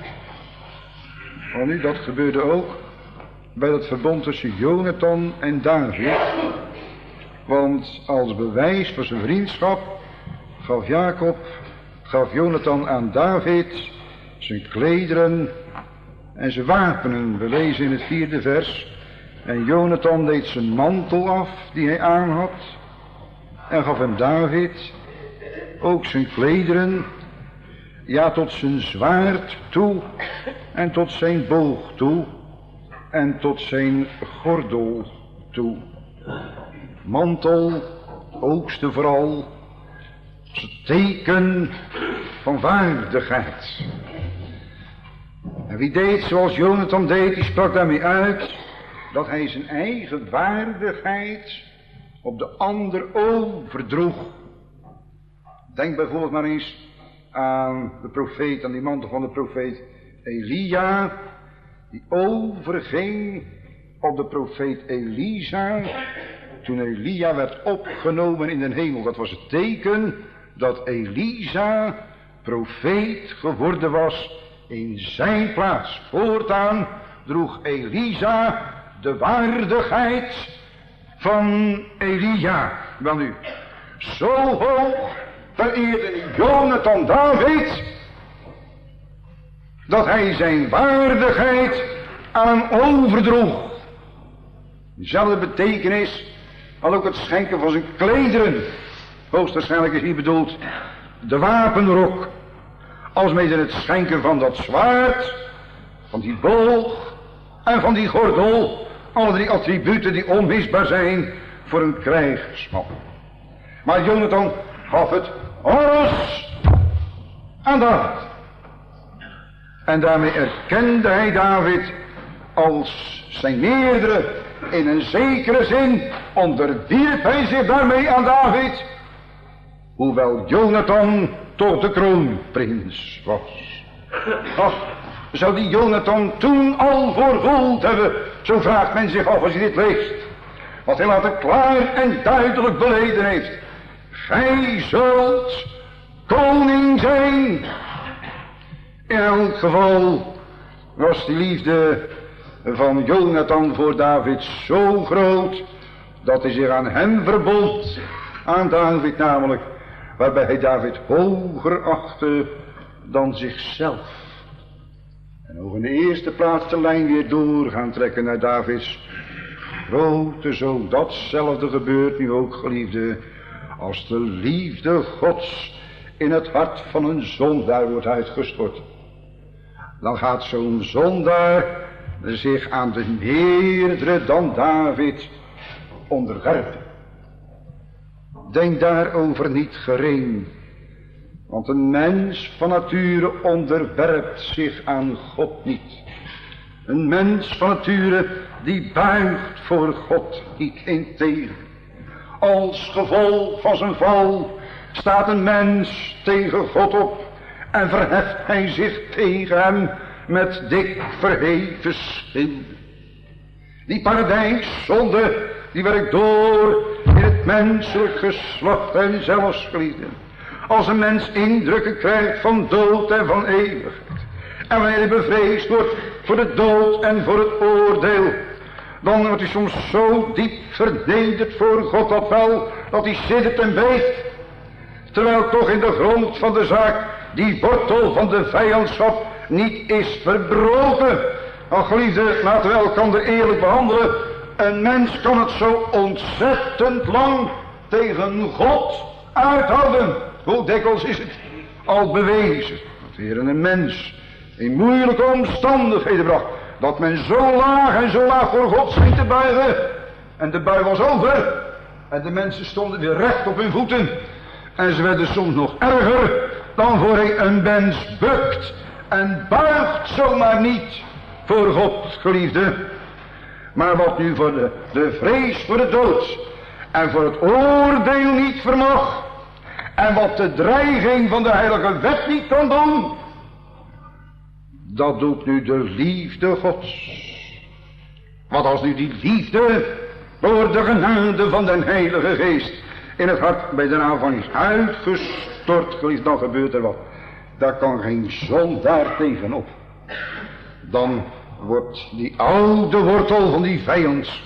Maar nu, dat gebeurde ook bij dat verbond tussen Jonathan en David, want als bewijs voor zijn vriendschap gaf Jonathan aan David zijn klederen en zijn wapenen. We lezen in het 4e vers. En Jonathan deed zijn mantel af die hij aan had. En gaf hem David ook zijn klederen. Ja, tot zijn zwaard toe. En tot zijn boog toe. En tot zijn gordel toe. Mantel, oogste vooral. Het teken van waardigheid. En wie deed zoals Jonathan deed, die sprak daarmee uit dat hij zijn eigen waardigheid op de ander overdroeg. Denk bijvoorbeeld maar eens aan de profeet, aan die mantel van de profeet Elia, die overging op de profeet Elisa, toen Elia werd opgenomen in de hemel. Dat was het teken dat Elisa profeet geworden was in zijn plaats. Voortaan droeg Elisa de waardigheid van Elia. Wel nu, zo hoog vereerde Jonathan David, dat hij zijn waardigheid aan overdroeg. Dezelfde betekenis had ook het schenken van zijn klederen. Hoogstwaarschijnlijk is hier bedoeld de wapenrok, alsmede het schenken van dat zwaard, van die boog en van die gordel. Alle drie attributen die onmisbaar zijn voor een krijgsman. Maar Jonathan gaf het Horus aan David. En daarmee erkende hij David als zijn meerdere. In een zekere zin onderwierp hij zich daarmee aan David. Hoewel Jonathan toch de kroonprins was. Ach, zou die Jonathan toen al voorgoed hebben? Zo vraagt men zich af als je dit leest. Wat hij later klaar en duidelijk beleden heeft. Gij zult koning zijn. In elk geval was die liefde van Jonathan voor David zo groot, dat hij zich aan hem verbond, aan David namelijk, waarbij hij David hoger achtte dan zichzelf. En ook in de eerste plaats de lijn weer door gaan trekken naar Davids grote zoon. Datzelfde gebeurt nu ook, geliefde, als de liefde Gods in het hart van een zondaar wordt uitgestort. Dan gaat zo'n zondaar zich aan de meerdere dan David onderwerpen. Denk daarover niet gering, want een mens van nature onderwerpt zich aan God niet. Een mens van nature die buigt voor God niet, integendeel. Als gevolg van zijn val staat een mens tegen God op en verheft hij zich tegen hem met dik verheven schilden. Die paradijszonde die werkt door in het menselijk geslacht en zelfs, geliefden, als een mens indrukken krijgt van dood en van eeuwigheid, en wanneer hij bevreesd wordt voor de dood en voor het oordeel, dan wordt hij soms zo diep vernederd voor God dat wel, dat hij siddert en beeft, terwijl toch in de grond van de zaak die wortel van de vijandschap niet is verbroken. Ach, geliefde, laten we elkaar eerlijk behandelen. Een mens kan het zo ontzettend lang tegen God uithouden. Hoe dikwijls is het al bewezen dat weer een mens in moeilijke omstandigheden bracht, dat men zo laag voor God scheen te buigen. En de bui was over. En de mensen stonden weer recht op hun voeten. En ze werden soms nog erger dan voor een mens bukt en buigt zomaar niet voor God, geliefde. Maar wat nu voor de vrees voor de dood en voor het oordeel niet vermag, en wat de dreiging van de heilige wet niet kan doen, dat doet nu de liefde Gods. Wat als nu die liefde door de genade van den Heilige Geest in het hart bij de aanvang is uitgestort, geliefd, dan gebeurt er wat. Daar kan geen zondaar tegenop. Dan wordt die oude wortel van die vijand,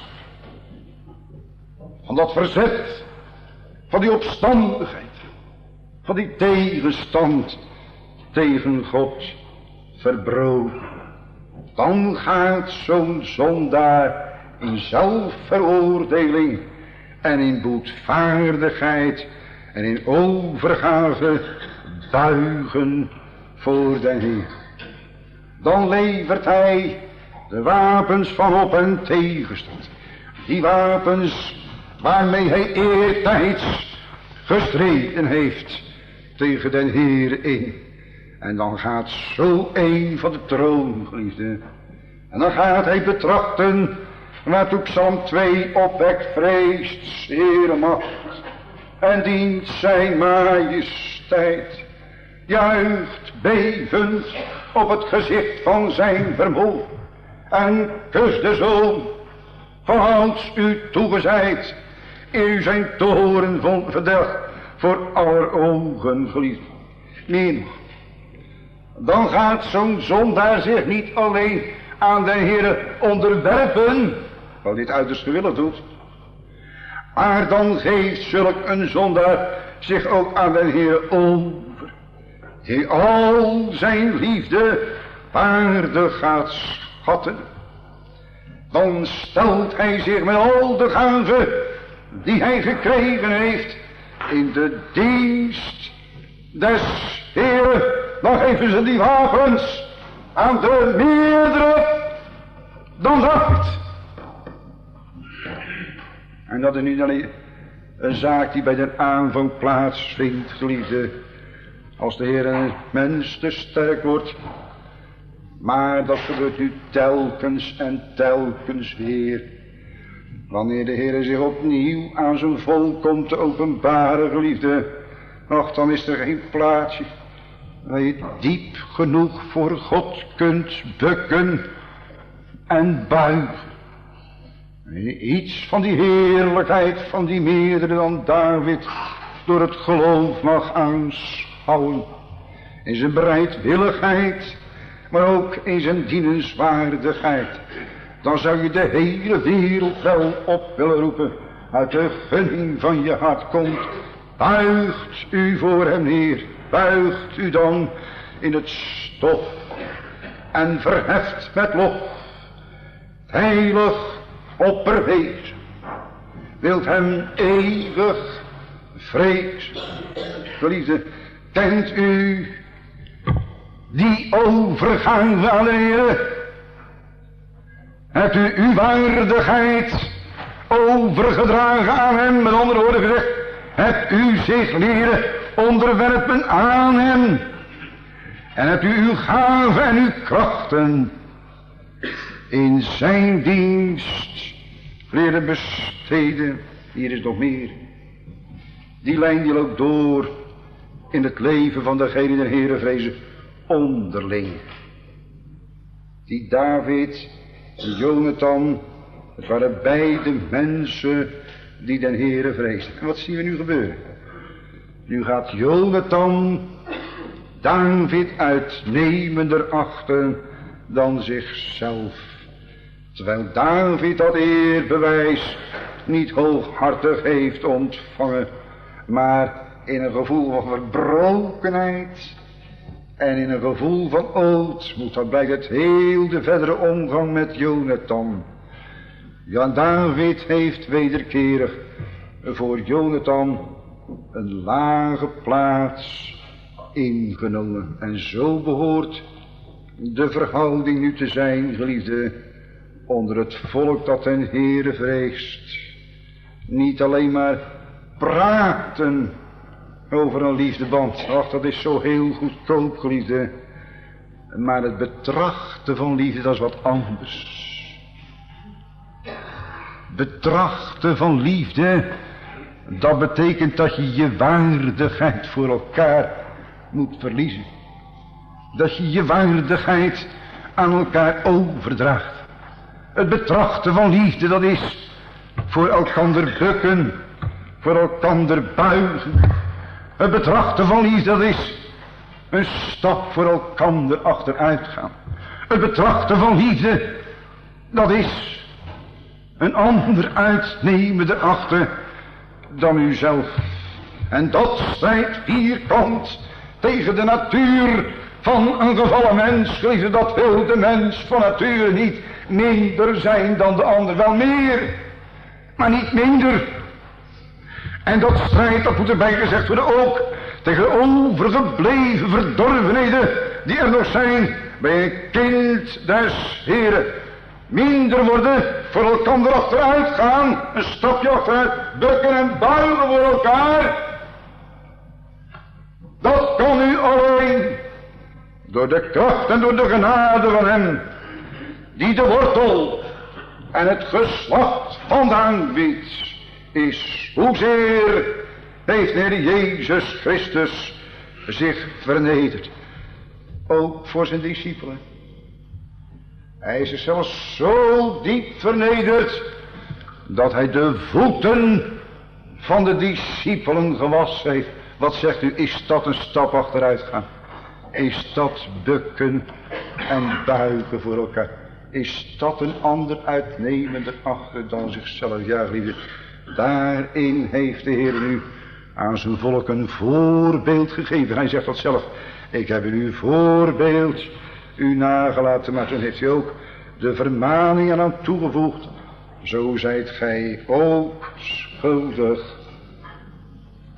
van dat verzet, van die opstandigheid, van die tegenstand tegen God verbroken. Dan gaat zo'n zondaar in zelfveroordeling en in boetvaardigheid en in overgave buigen voor de Heer. Dan levert hij de wapens van op- en tegenstand. Die wapens waarmee hij eertijds gestreden heeft tegen den Heer in. En dan gaat zo een van de troon, geliefde. En dan gaat hij betrachten waartoe Psalm 2 opwekt, vreest Heere macht en dient zijn majesteit. Juicht bevend op het gezicht van zijn vermogen en kust de zoon van ouds u toegezeid, u zijn toren vond verdelgd voor aller ogen, geliefd. Meer nog, dan gaat zo'n zondaar zich niet alleen aan de Heere onderwerpen, wat dit uiterst gewillig doet, maar dan geeft zulk een zondaar zich ook aan de Heere over, die al zijn liefde waardig gaat schatten. Dan stelt hij zich met al de gaven die hij gekregen heeft in de dienst des Heeren, dan geven ze die wapens aan de meerdere dan David. En dat is niet alleen een zaak die bij de aanvang plaatsvindt, geliefde, als de Heer een mens te sterk wordt. Maar dat gebeurt nu telkens en telkens weer. Wanneer de Heer zich opnieuw aan zijn volk komt te openbaren, geliefde, nog dan is er geen plaatsje waar je diep genoeg voor God kunt bukken en buigen. Iets van die heerlijkheid van die meerdere dan David door het geloof mag aanschouwen. In zijn bereidwilligheid, maar ook in zijn dienenswaardigheid. Dan zou je de hele wereld wel op willen roepen. Uit de gunning van je hart komt. Buigt u voor hem neer. Buigt u dan in het stof. En verheft met lof. Heilig opperwezen. Wilt hem eeuwig vrezen. Geliefde, kent u die overgang aan de Heer? Hebt u uw waardigheid overgedragen aan hem? Met andere woorden gezegd, hebt u zich leren onderwerpen aan hem? En hebt u uw gaven en uw krachten in zijn dienst leren besteden? Hier is nog meer. Die lijn die loopt door in het leven van degene die de Heere vrezen onderling. Die David, die Jonathan, het waren beide mensen die den Heere vreesden. En wat zien we nu gebeuren? Nu gaat Jonathan David uitnemender achten dan zichzelf. Terwijl David dat eerbewijs niet hooghartig heeft ontvangen, maar in een gevoel van verbrokenheid en in een gevoel van ootmoed. Dat blijkt het heel de verdere omgang met Jonathan. Ja, David heeft wederkerig voor Jonathan een lage plaats ingenomen. En zo behoort de verhouding nu te zijn, geliefde, onder het volk dat den Heere vreest. Niet alleen maar praten over een liefdeband. Ach, dat is zo heel goedkoop, geliefde. Maar het betrachten van liefde, dat is wat anders. Betrachten van liefde, dat betekent dat je je waardigheid voor elkaar moet verliezen. Dat je je waardigheid aan elkaar overdraagt. Het betrachten van liefde, dat is voor elkander bukken, voor elkander buigen. Het betrachten van liefde, dat is een stap voor elkander achteruit gaan. Het betrachten van liefde, dat is een ander uitnemen erachter dan uzelf. En dat strijdt vierkant tegen de natuur van een gevallen mens. Geliefde, dat wil de mens van nature niet minder zijn dan de ander. Wel meer, maar niet minder. En dat strijd, dat moet erbij gezegd worden ook tegen de overgebleven verdorvenheden die er nog zijn bij een kind des Heren. Minder worden, voor elkaar achteruit gaan, een stapje achteruit, bukken en buigen voor elkaar. Dat kan u alleen door de kracht en door de genade van hem, die de wortel en het geslacht van David is. Hoezeer heeft de Heer Jezus Christus zich vernederd, ook voor zijn discipelen. Hij is zelfs zo diep vernederd dat hij de voeten van de discipelen gewassen heeft. Wat zegt u, is dat een stap achteruit gaan? Is dat bukken en buigen voor elkaar? Is dat een ander uitnemender achter dan zichzelf? Ja, liefde, daarin heeft de Heer nu aan zijn volk een voorbeeld gegeven. Hij zegt dat zelf. Ik heb in uw voorbeeld u nagelaten, maar toen heeft hij ook de vermaningen aan toegevoegd. Zo zijt gij ook schuldig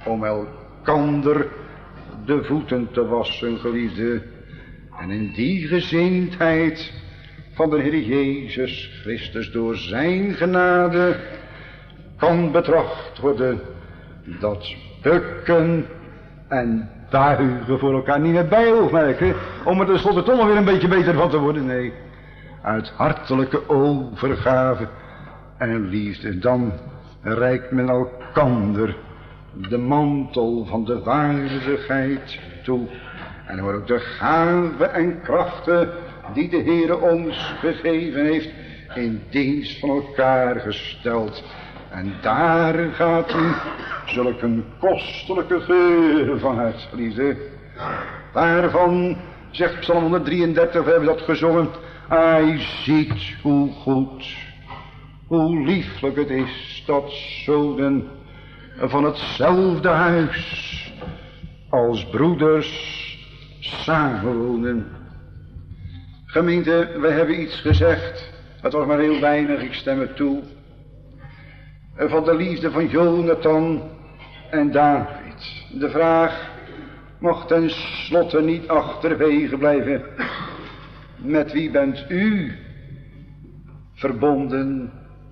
om elkander de voeten te wassen, geliefde. En in die gezindheid van de Heer Jezus Christus door zijn genade kan betracht worden dat bukken en buigen voor elkaar niet meer bij hoeft merken, om er tenslotte toch nog weer een beetje beter van te worden. Nee, uit hartelijke overgave en liefde, dan reikt men elkander de mantel van de waardigheid toe. En wordt ook de gaven en krachten die de Heere ons gegeven heeft in dienst van elkaar gesteld. En daar gaat u zulk een kostelijke geur van uit, liefde. Daarvan zegt Psalm 133, we hebben dat gezongen. Hij ziet hoe goed, hoe lieflijk het is dat zonen van hetzelfde huis als broeders samenwonen. Gemeente, we hebben iets gezegd. Het was maar heel weinig, ik stem het toe. Van de liefde van Jonathan en David. De vraag mocht ten slotte niet achterwege blijven. Met wie bent u verbonden?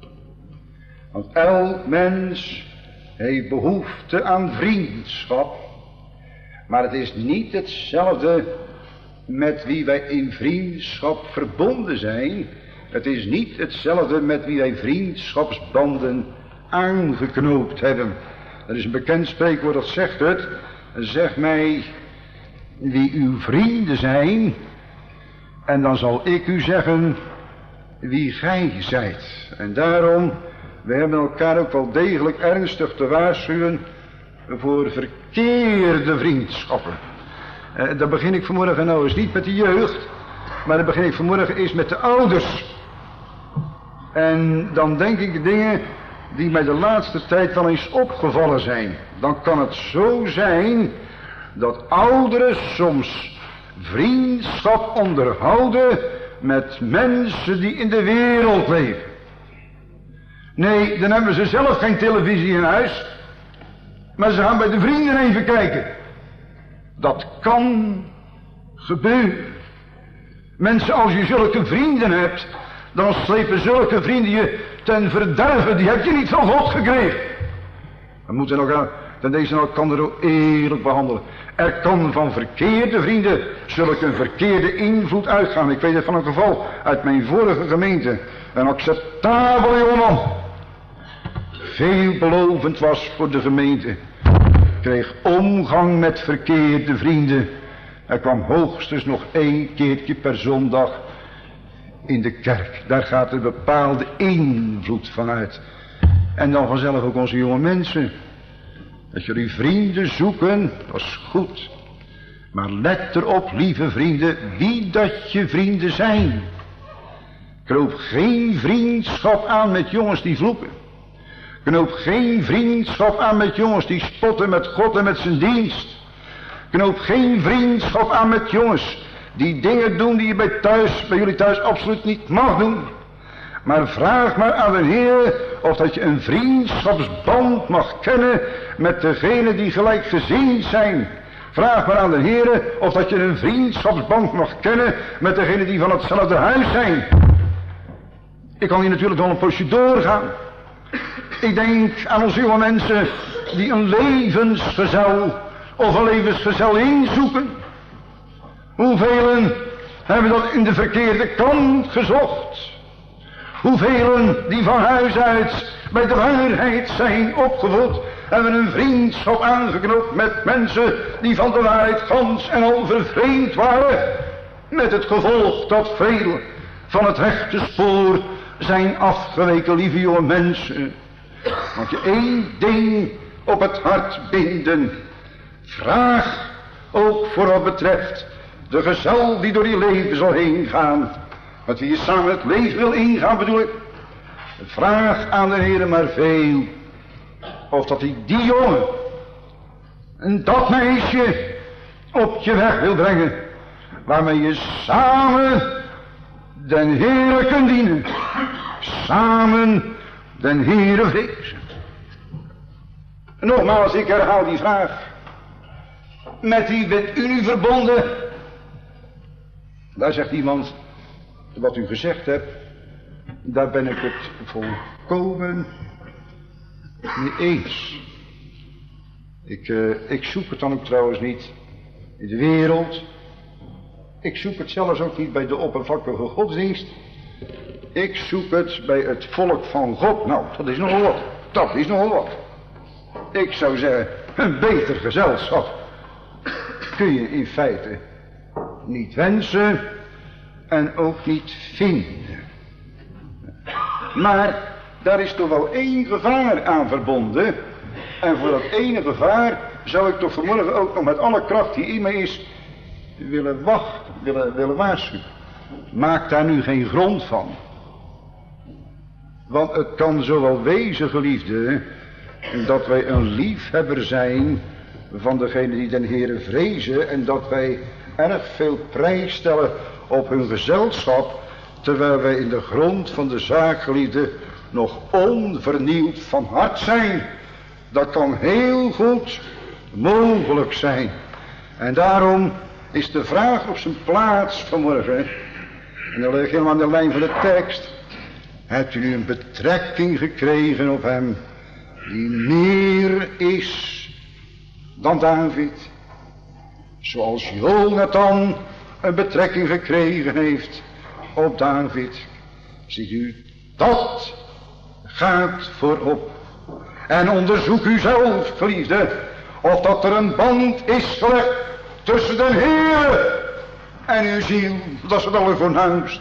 Want elk mens heeft behoefte aan vriendschap. Maar het is niet hetzelfde met wie wij in vriendschap verbonden zijn. Het is niet hetzelfde met wie wij vriendschapsbanden aangeknoopt hebben. Er is een bekend spreekwoord dat zegt het. Zeg mij wie uw vrienden zijn. En dan zal ik u zeggen wie gij zijt. En daarom, we hebben elkaar ook wel degelijk ernstig te waarschuwen voor verkeerde vriendschappen. Daar begin ik vanmorgen nou eens niet met de jeugd, maar daar begin ik vanmorgen eens met de ouders. En dan denk ik dingen die mij de laatste tijd wel eens opgevallen zijn. Dan kan het zo zijn dat ouderen soms vriendschap onderhouden met mensen die in de wereld leven. Nee, dan hebben ze zelf geen televisie in huis, maar ze gaan bij de vrienden even kijken. Dat kan gebeuren. Mensen, als je zulke vrienden hebt, dan slepen zulke vrienden je ten verderven. Die heb je niet van God gekregen. We moeten elkaar ten deze elkander ook eerlijk behandelen. Er kan van verkeerde vrienden zulke een verkeerde invloed uitgaan. Ik weet het van een geval uit mijn vorige gemeente. Een acceptabele jongeman. Veelbelovend was voor de gemeente. Kreeg omgang met verkeerde vrienden. Hij kwam hoogstens nog 1 keertje per zondag in de kerk. Daar gaat een bepaalde invloed van uit. En dan vanzelf ook onze jonge mensen. Dat jullie vrienden zoeken, dat is goed. Maar let erop, lieve vrienden, wie dat je vrienden zijn. Knoop geen vriendschap aan met jongens die vloeken. Knoop geen vriendschap aan met jongens die spotten met God en met zijn dienst. Knoop geen vriendschap aan met jongens die dingen doen die je bij jullie thuis absoluut niet mag doen. Maar vraag maar aan de Heer of dat je een vriendschapsband mag kennen met degenen die gelijkgezind zijn. Vraag maar aan de Heer of dat je een vriendschapsband mag kennen met degenen die van hetzelfde huis zijn. Ik kan hier natuurlijk wel een poosje doorgaan. Ik denk aan onze jonge mensen die een levensgezel of een levensgezel inzoeken. Hoevelen hebben dat in de verkeerde kant gezocht? Hoevelen die van huis uit bij de waarheid zijn opgevoed, hebben een vriendschap aangeknoopt met mensen die van de waarheid gans en al vervreemd waren. Met het gevolg dat veel van het rechte spoor zijn afgeweken, lieve jonge mensen. Mag je 1 ding op het hart binden. Vraag ook voor wat betreft de gezel die door die leven zal heen gaan. Met wie je samen het leven wil ingaan, bedoel ik. Vraag aan de Heer maar veel. Of dat hij die jongen en dat meisje op je weg wil brengen. Waarmee je samen den Heere kunt dienen. Samen den Heere vrezen. Nogmaals, ik herhaal die vraag. Met wie bent u nu verbonden? Daar zegt iemand, wat u gezegd hebt, daar ben ik het volkomen mee eens. Ik zoek het dan ook trouwens niet in de wereld. Ik zoek het zelfs ook niet bij de oppervlakkige godsdienst. Ik zoek het bij het volk van God. Nou, dat is nogal wat. Dat is nogal wat. Ik zou zeggen, een beter gezelschap kun je in feite niet wensen en ook niet vinden. Maar daar is toch wel één gevaar aan verbonden. En voor dat ene gevaar zou ik toch vanmorgen ook nog met alle kracht die in me is willen wachten, willen waarschuwen. Maak daar nu geen grond van. Want het kan zo wel wezen, geliefde, dat wij een liefhebber zijn van degene die den Heere vrezen en dat wij erg veel prijs stellen op hun gezelschap, terwijl wij in de grond van de zaak, geliefde, nog onvernieuwd van hart zijn. Dat kan heel goed mogelijk zijn. En daarom is de vraag op zijn plaats vanmorgen, en dan leg ik helemaal aan de lijn van de tekst. Hebt u nu een betrekking gekregen op hem die meer is dan David? Zoals Jonathan een betrekking gekregen heeft op David. Ziet u, dat gaat voorop. En onderzoek u zelf, geliefde, of dat er een band is gelegd tussen de Heer en uw ziel. Dat is het allervoornaamst.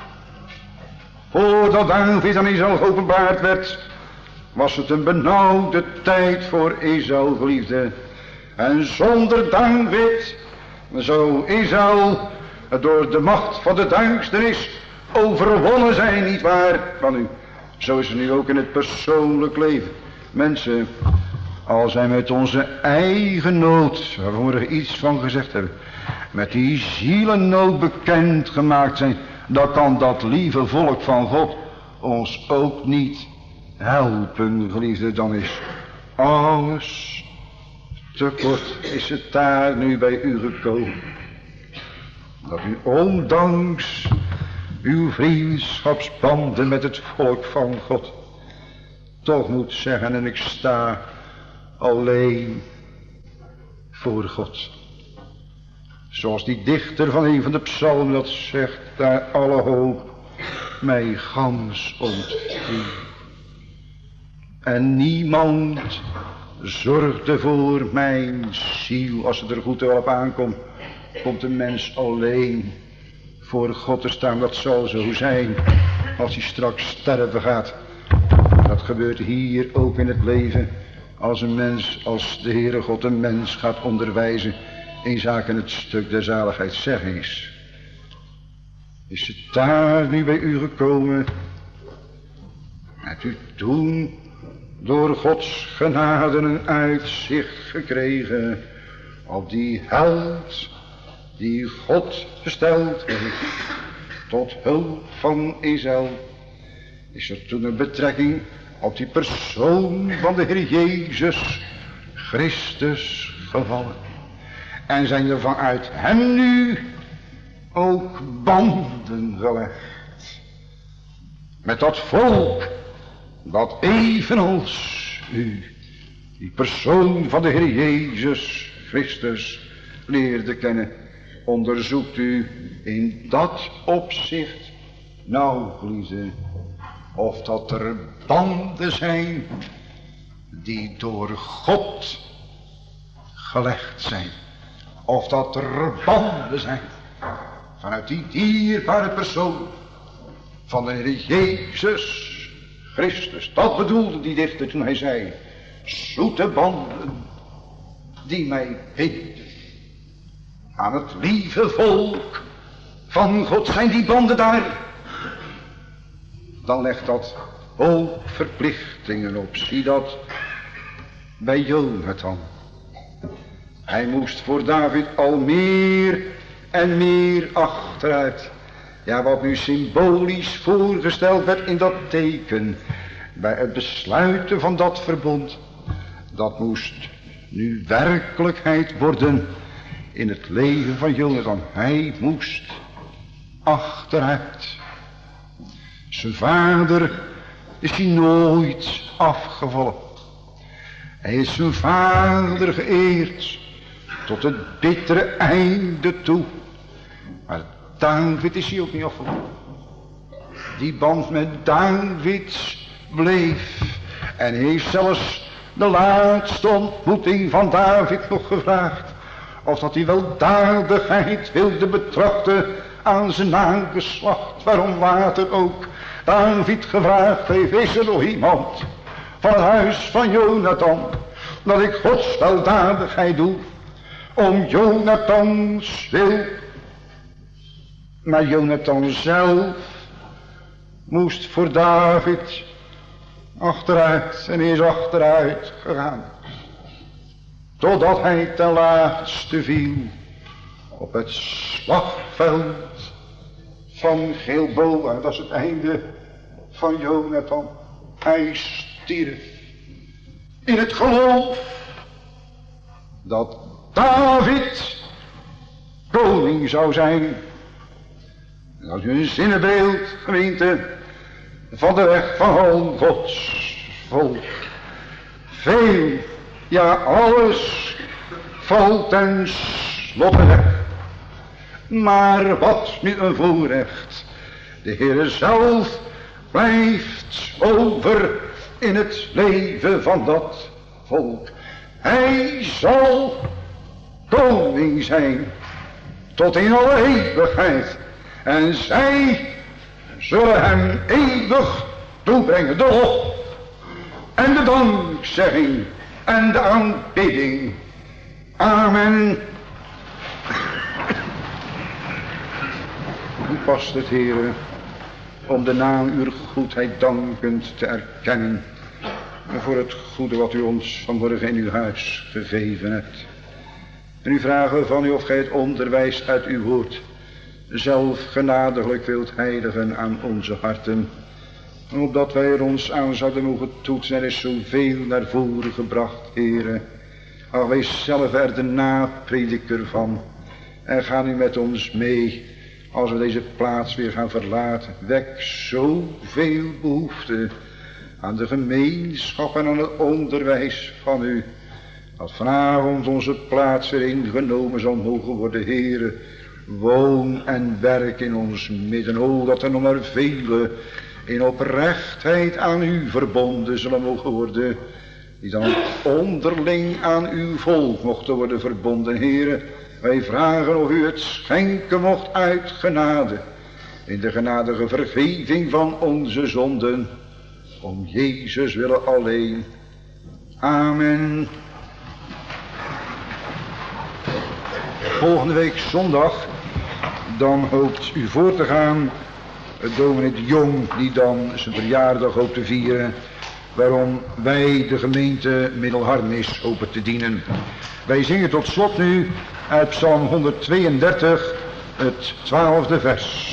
Voordat David aan Israël geopenbaard werd, was het een benauwde tijd voor Israël, geliefde. En zonder David zou Israël door de macht van de duisternis overwonnen zijn, nietwaar? Van u. Zo is het nu ook in het persoonlijk leven. Mensen, als wij met onze eigen nood, waar we morgen iets van gezegd hebben, met die zielennood bekend gemaakt zijn, dan kan dat lieve volk van God ons ook niet helpen, geliefde. Dan is alles tekort. Is het daar nu bij u gekomen, dat u ondanks uw vriendschapsbanden met het volk van God toch moet zeggen, en ik sta alleen voor God. Zoals die dichter van een van de psalmen dat zegt, daar alle hoop mij gans ontviel. En niemand zorgde voor mijn ziel. Als het er goed wel op aankomt, komt de mens alleen voor God te staan. Dat zal zo zijn als hij straks sterven gaat. Dat gebeurt hier ook in het leven. Als een mens, als de Heere God een mens gaat onderwijzen in zaken het stuk der zaligheidzeggings. Is het daar nu bij u gekomen? Hebt u toen door Gods genade een uitzicht gekregen op die held die God gesteld heeft tot hulp van Israël? Is er toen een betrekking op die persoon van de Heer Jezus Christus gevallen? En zijn er vanuit hem nu ook banden gelegd met dat volk dat evenals u die persoon van de Heer Jezus Christus leerde kennen? Onderzoekt u in dat opzicht nou, geliefde, of dat er banden zijn die door God gelegd zijn. Of dat er banden zijn vanuit die dierbare persoon van de Heer Jezus Christus. Dat bedoelde die dichter toen hij zei, zoete banden die mij binden aan het lieve volk van God. Zijn die banden daar? Dan legt dat ook verplichtingen op. Zie dat bij Jonathan. Hij moest voor David al meer en meer achteruit. Ja, wat nu symbolisch voorgesteld werd in dat teken, bij het besluiten van dat verbond, Dat moest nu werkelijkheid worden in het leven van Jonathan. Hij moest achteruit. Zijn vader is hij nooit afgevallen. Hij is zijn vader geëerd tot het bittere einde toe. Maar David is hij ook niet afgevallen. Die band met David bleef. En heeft zelfs de laatste ontmoeting van David nog gevraagd of dat hij weldadigheid wilde betrachten aan zijn nageslacht. Waarom later ook David gevraagd heeft, is er nog iemand van het huis van Jonathan dat ik Gods weldadigheid doe om Jonathans wil. Maar Jonathan zelf moest voor David achteruit en is achteruit gegaan. Totdat hij ten laatste viel op het slagveld van Gilboa. Dat is het einde van Jonathan. Hij stierf in het geloof dat David koning zou zijn. En als u een zinnenbeeld, gemeente, van de weg van al Gods volk. Veel, ja alles, valt ten slotte weg. Maar wat nu een voorrecht. De Heere zelf blijft over in het leven van dat volk. Hij zal koning zijn tot in alle eeuwigheid. En zij zullen hem eeuwig toebrengen de lof en de dankzegging en de aanbidding. Amen. Nu past het, Heere, om de naam uw goedheid dankend te erkennen voor het goede wat u ons vanmorgen in uw huis gegeven hebt. En u vragen van u of gij het onderwijs uit uw woord zelf genadiglijk wilt heiligen aan onze harten. Opdat wij er ons aan zouden mogen toetsen. Er is zoveel naar voren gebracht, Heere. Ach, wees zelf er de naprediker van. En ga nu met ons mee. Als we deze plaats weer gaan verlaten. Wek zoveel behoefte aan de gemeenschap en aan het onderwijs van u. Dat vanavond onze plaats weer ingenomen zal mogen worden, Heere. Woon en werk in ons midden. O, dat er nog maar vele in oprechtheid aan u verbonden zullen mogen worden. Die dan onderling aan uw volk mochten worden verbonden, Heere. Wij vragen of u het schenken mocht uit genade. In de genadige vergeving van onze zonden. Om Jezus willen alleen. Amen. Volgende week zondag, dan hoopt u voor te gaan, dominee de Jong, die dan zijn verjaardag hoopt te vieren, waarom wij de gemeente Middelharnis hopen te dienen. Wij zingen tot slot nu uit Psalm 132, het 12e vers.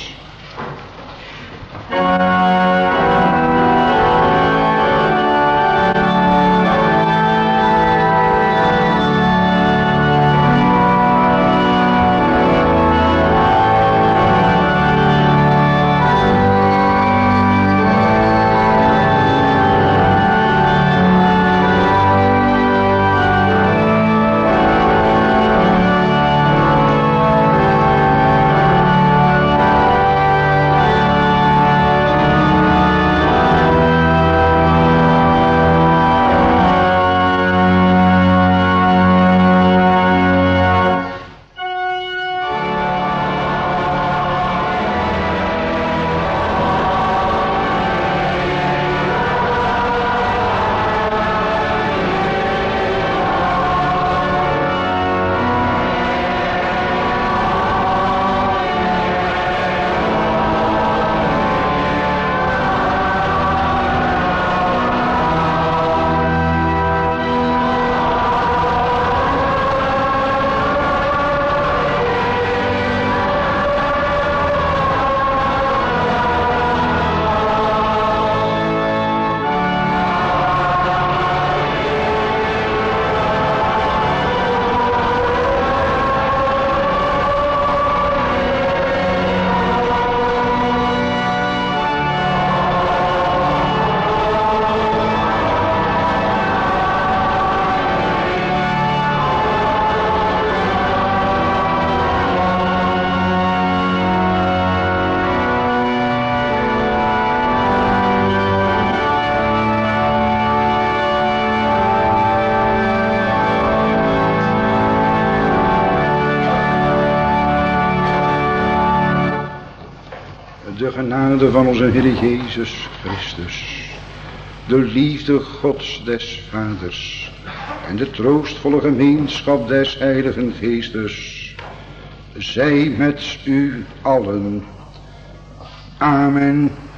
de genade van onze Heer Jezus Christus, de liefde Gods des Vaders en de troostvolle gemeenschap des Heiligen Geestes, zij met u allen. Amen.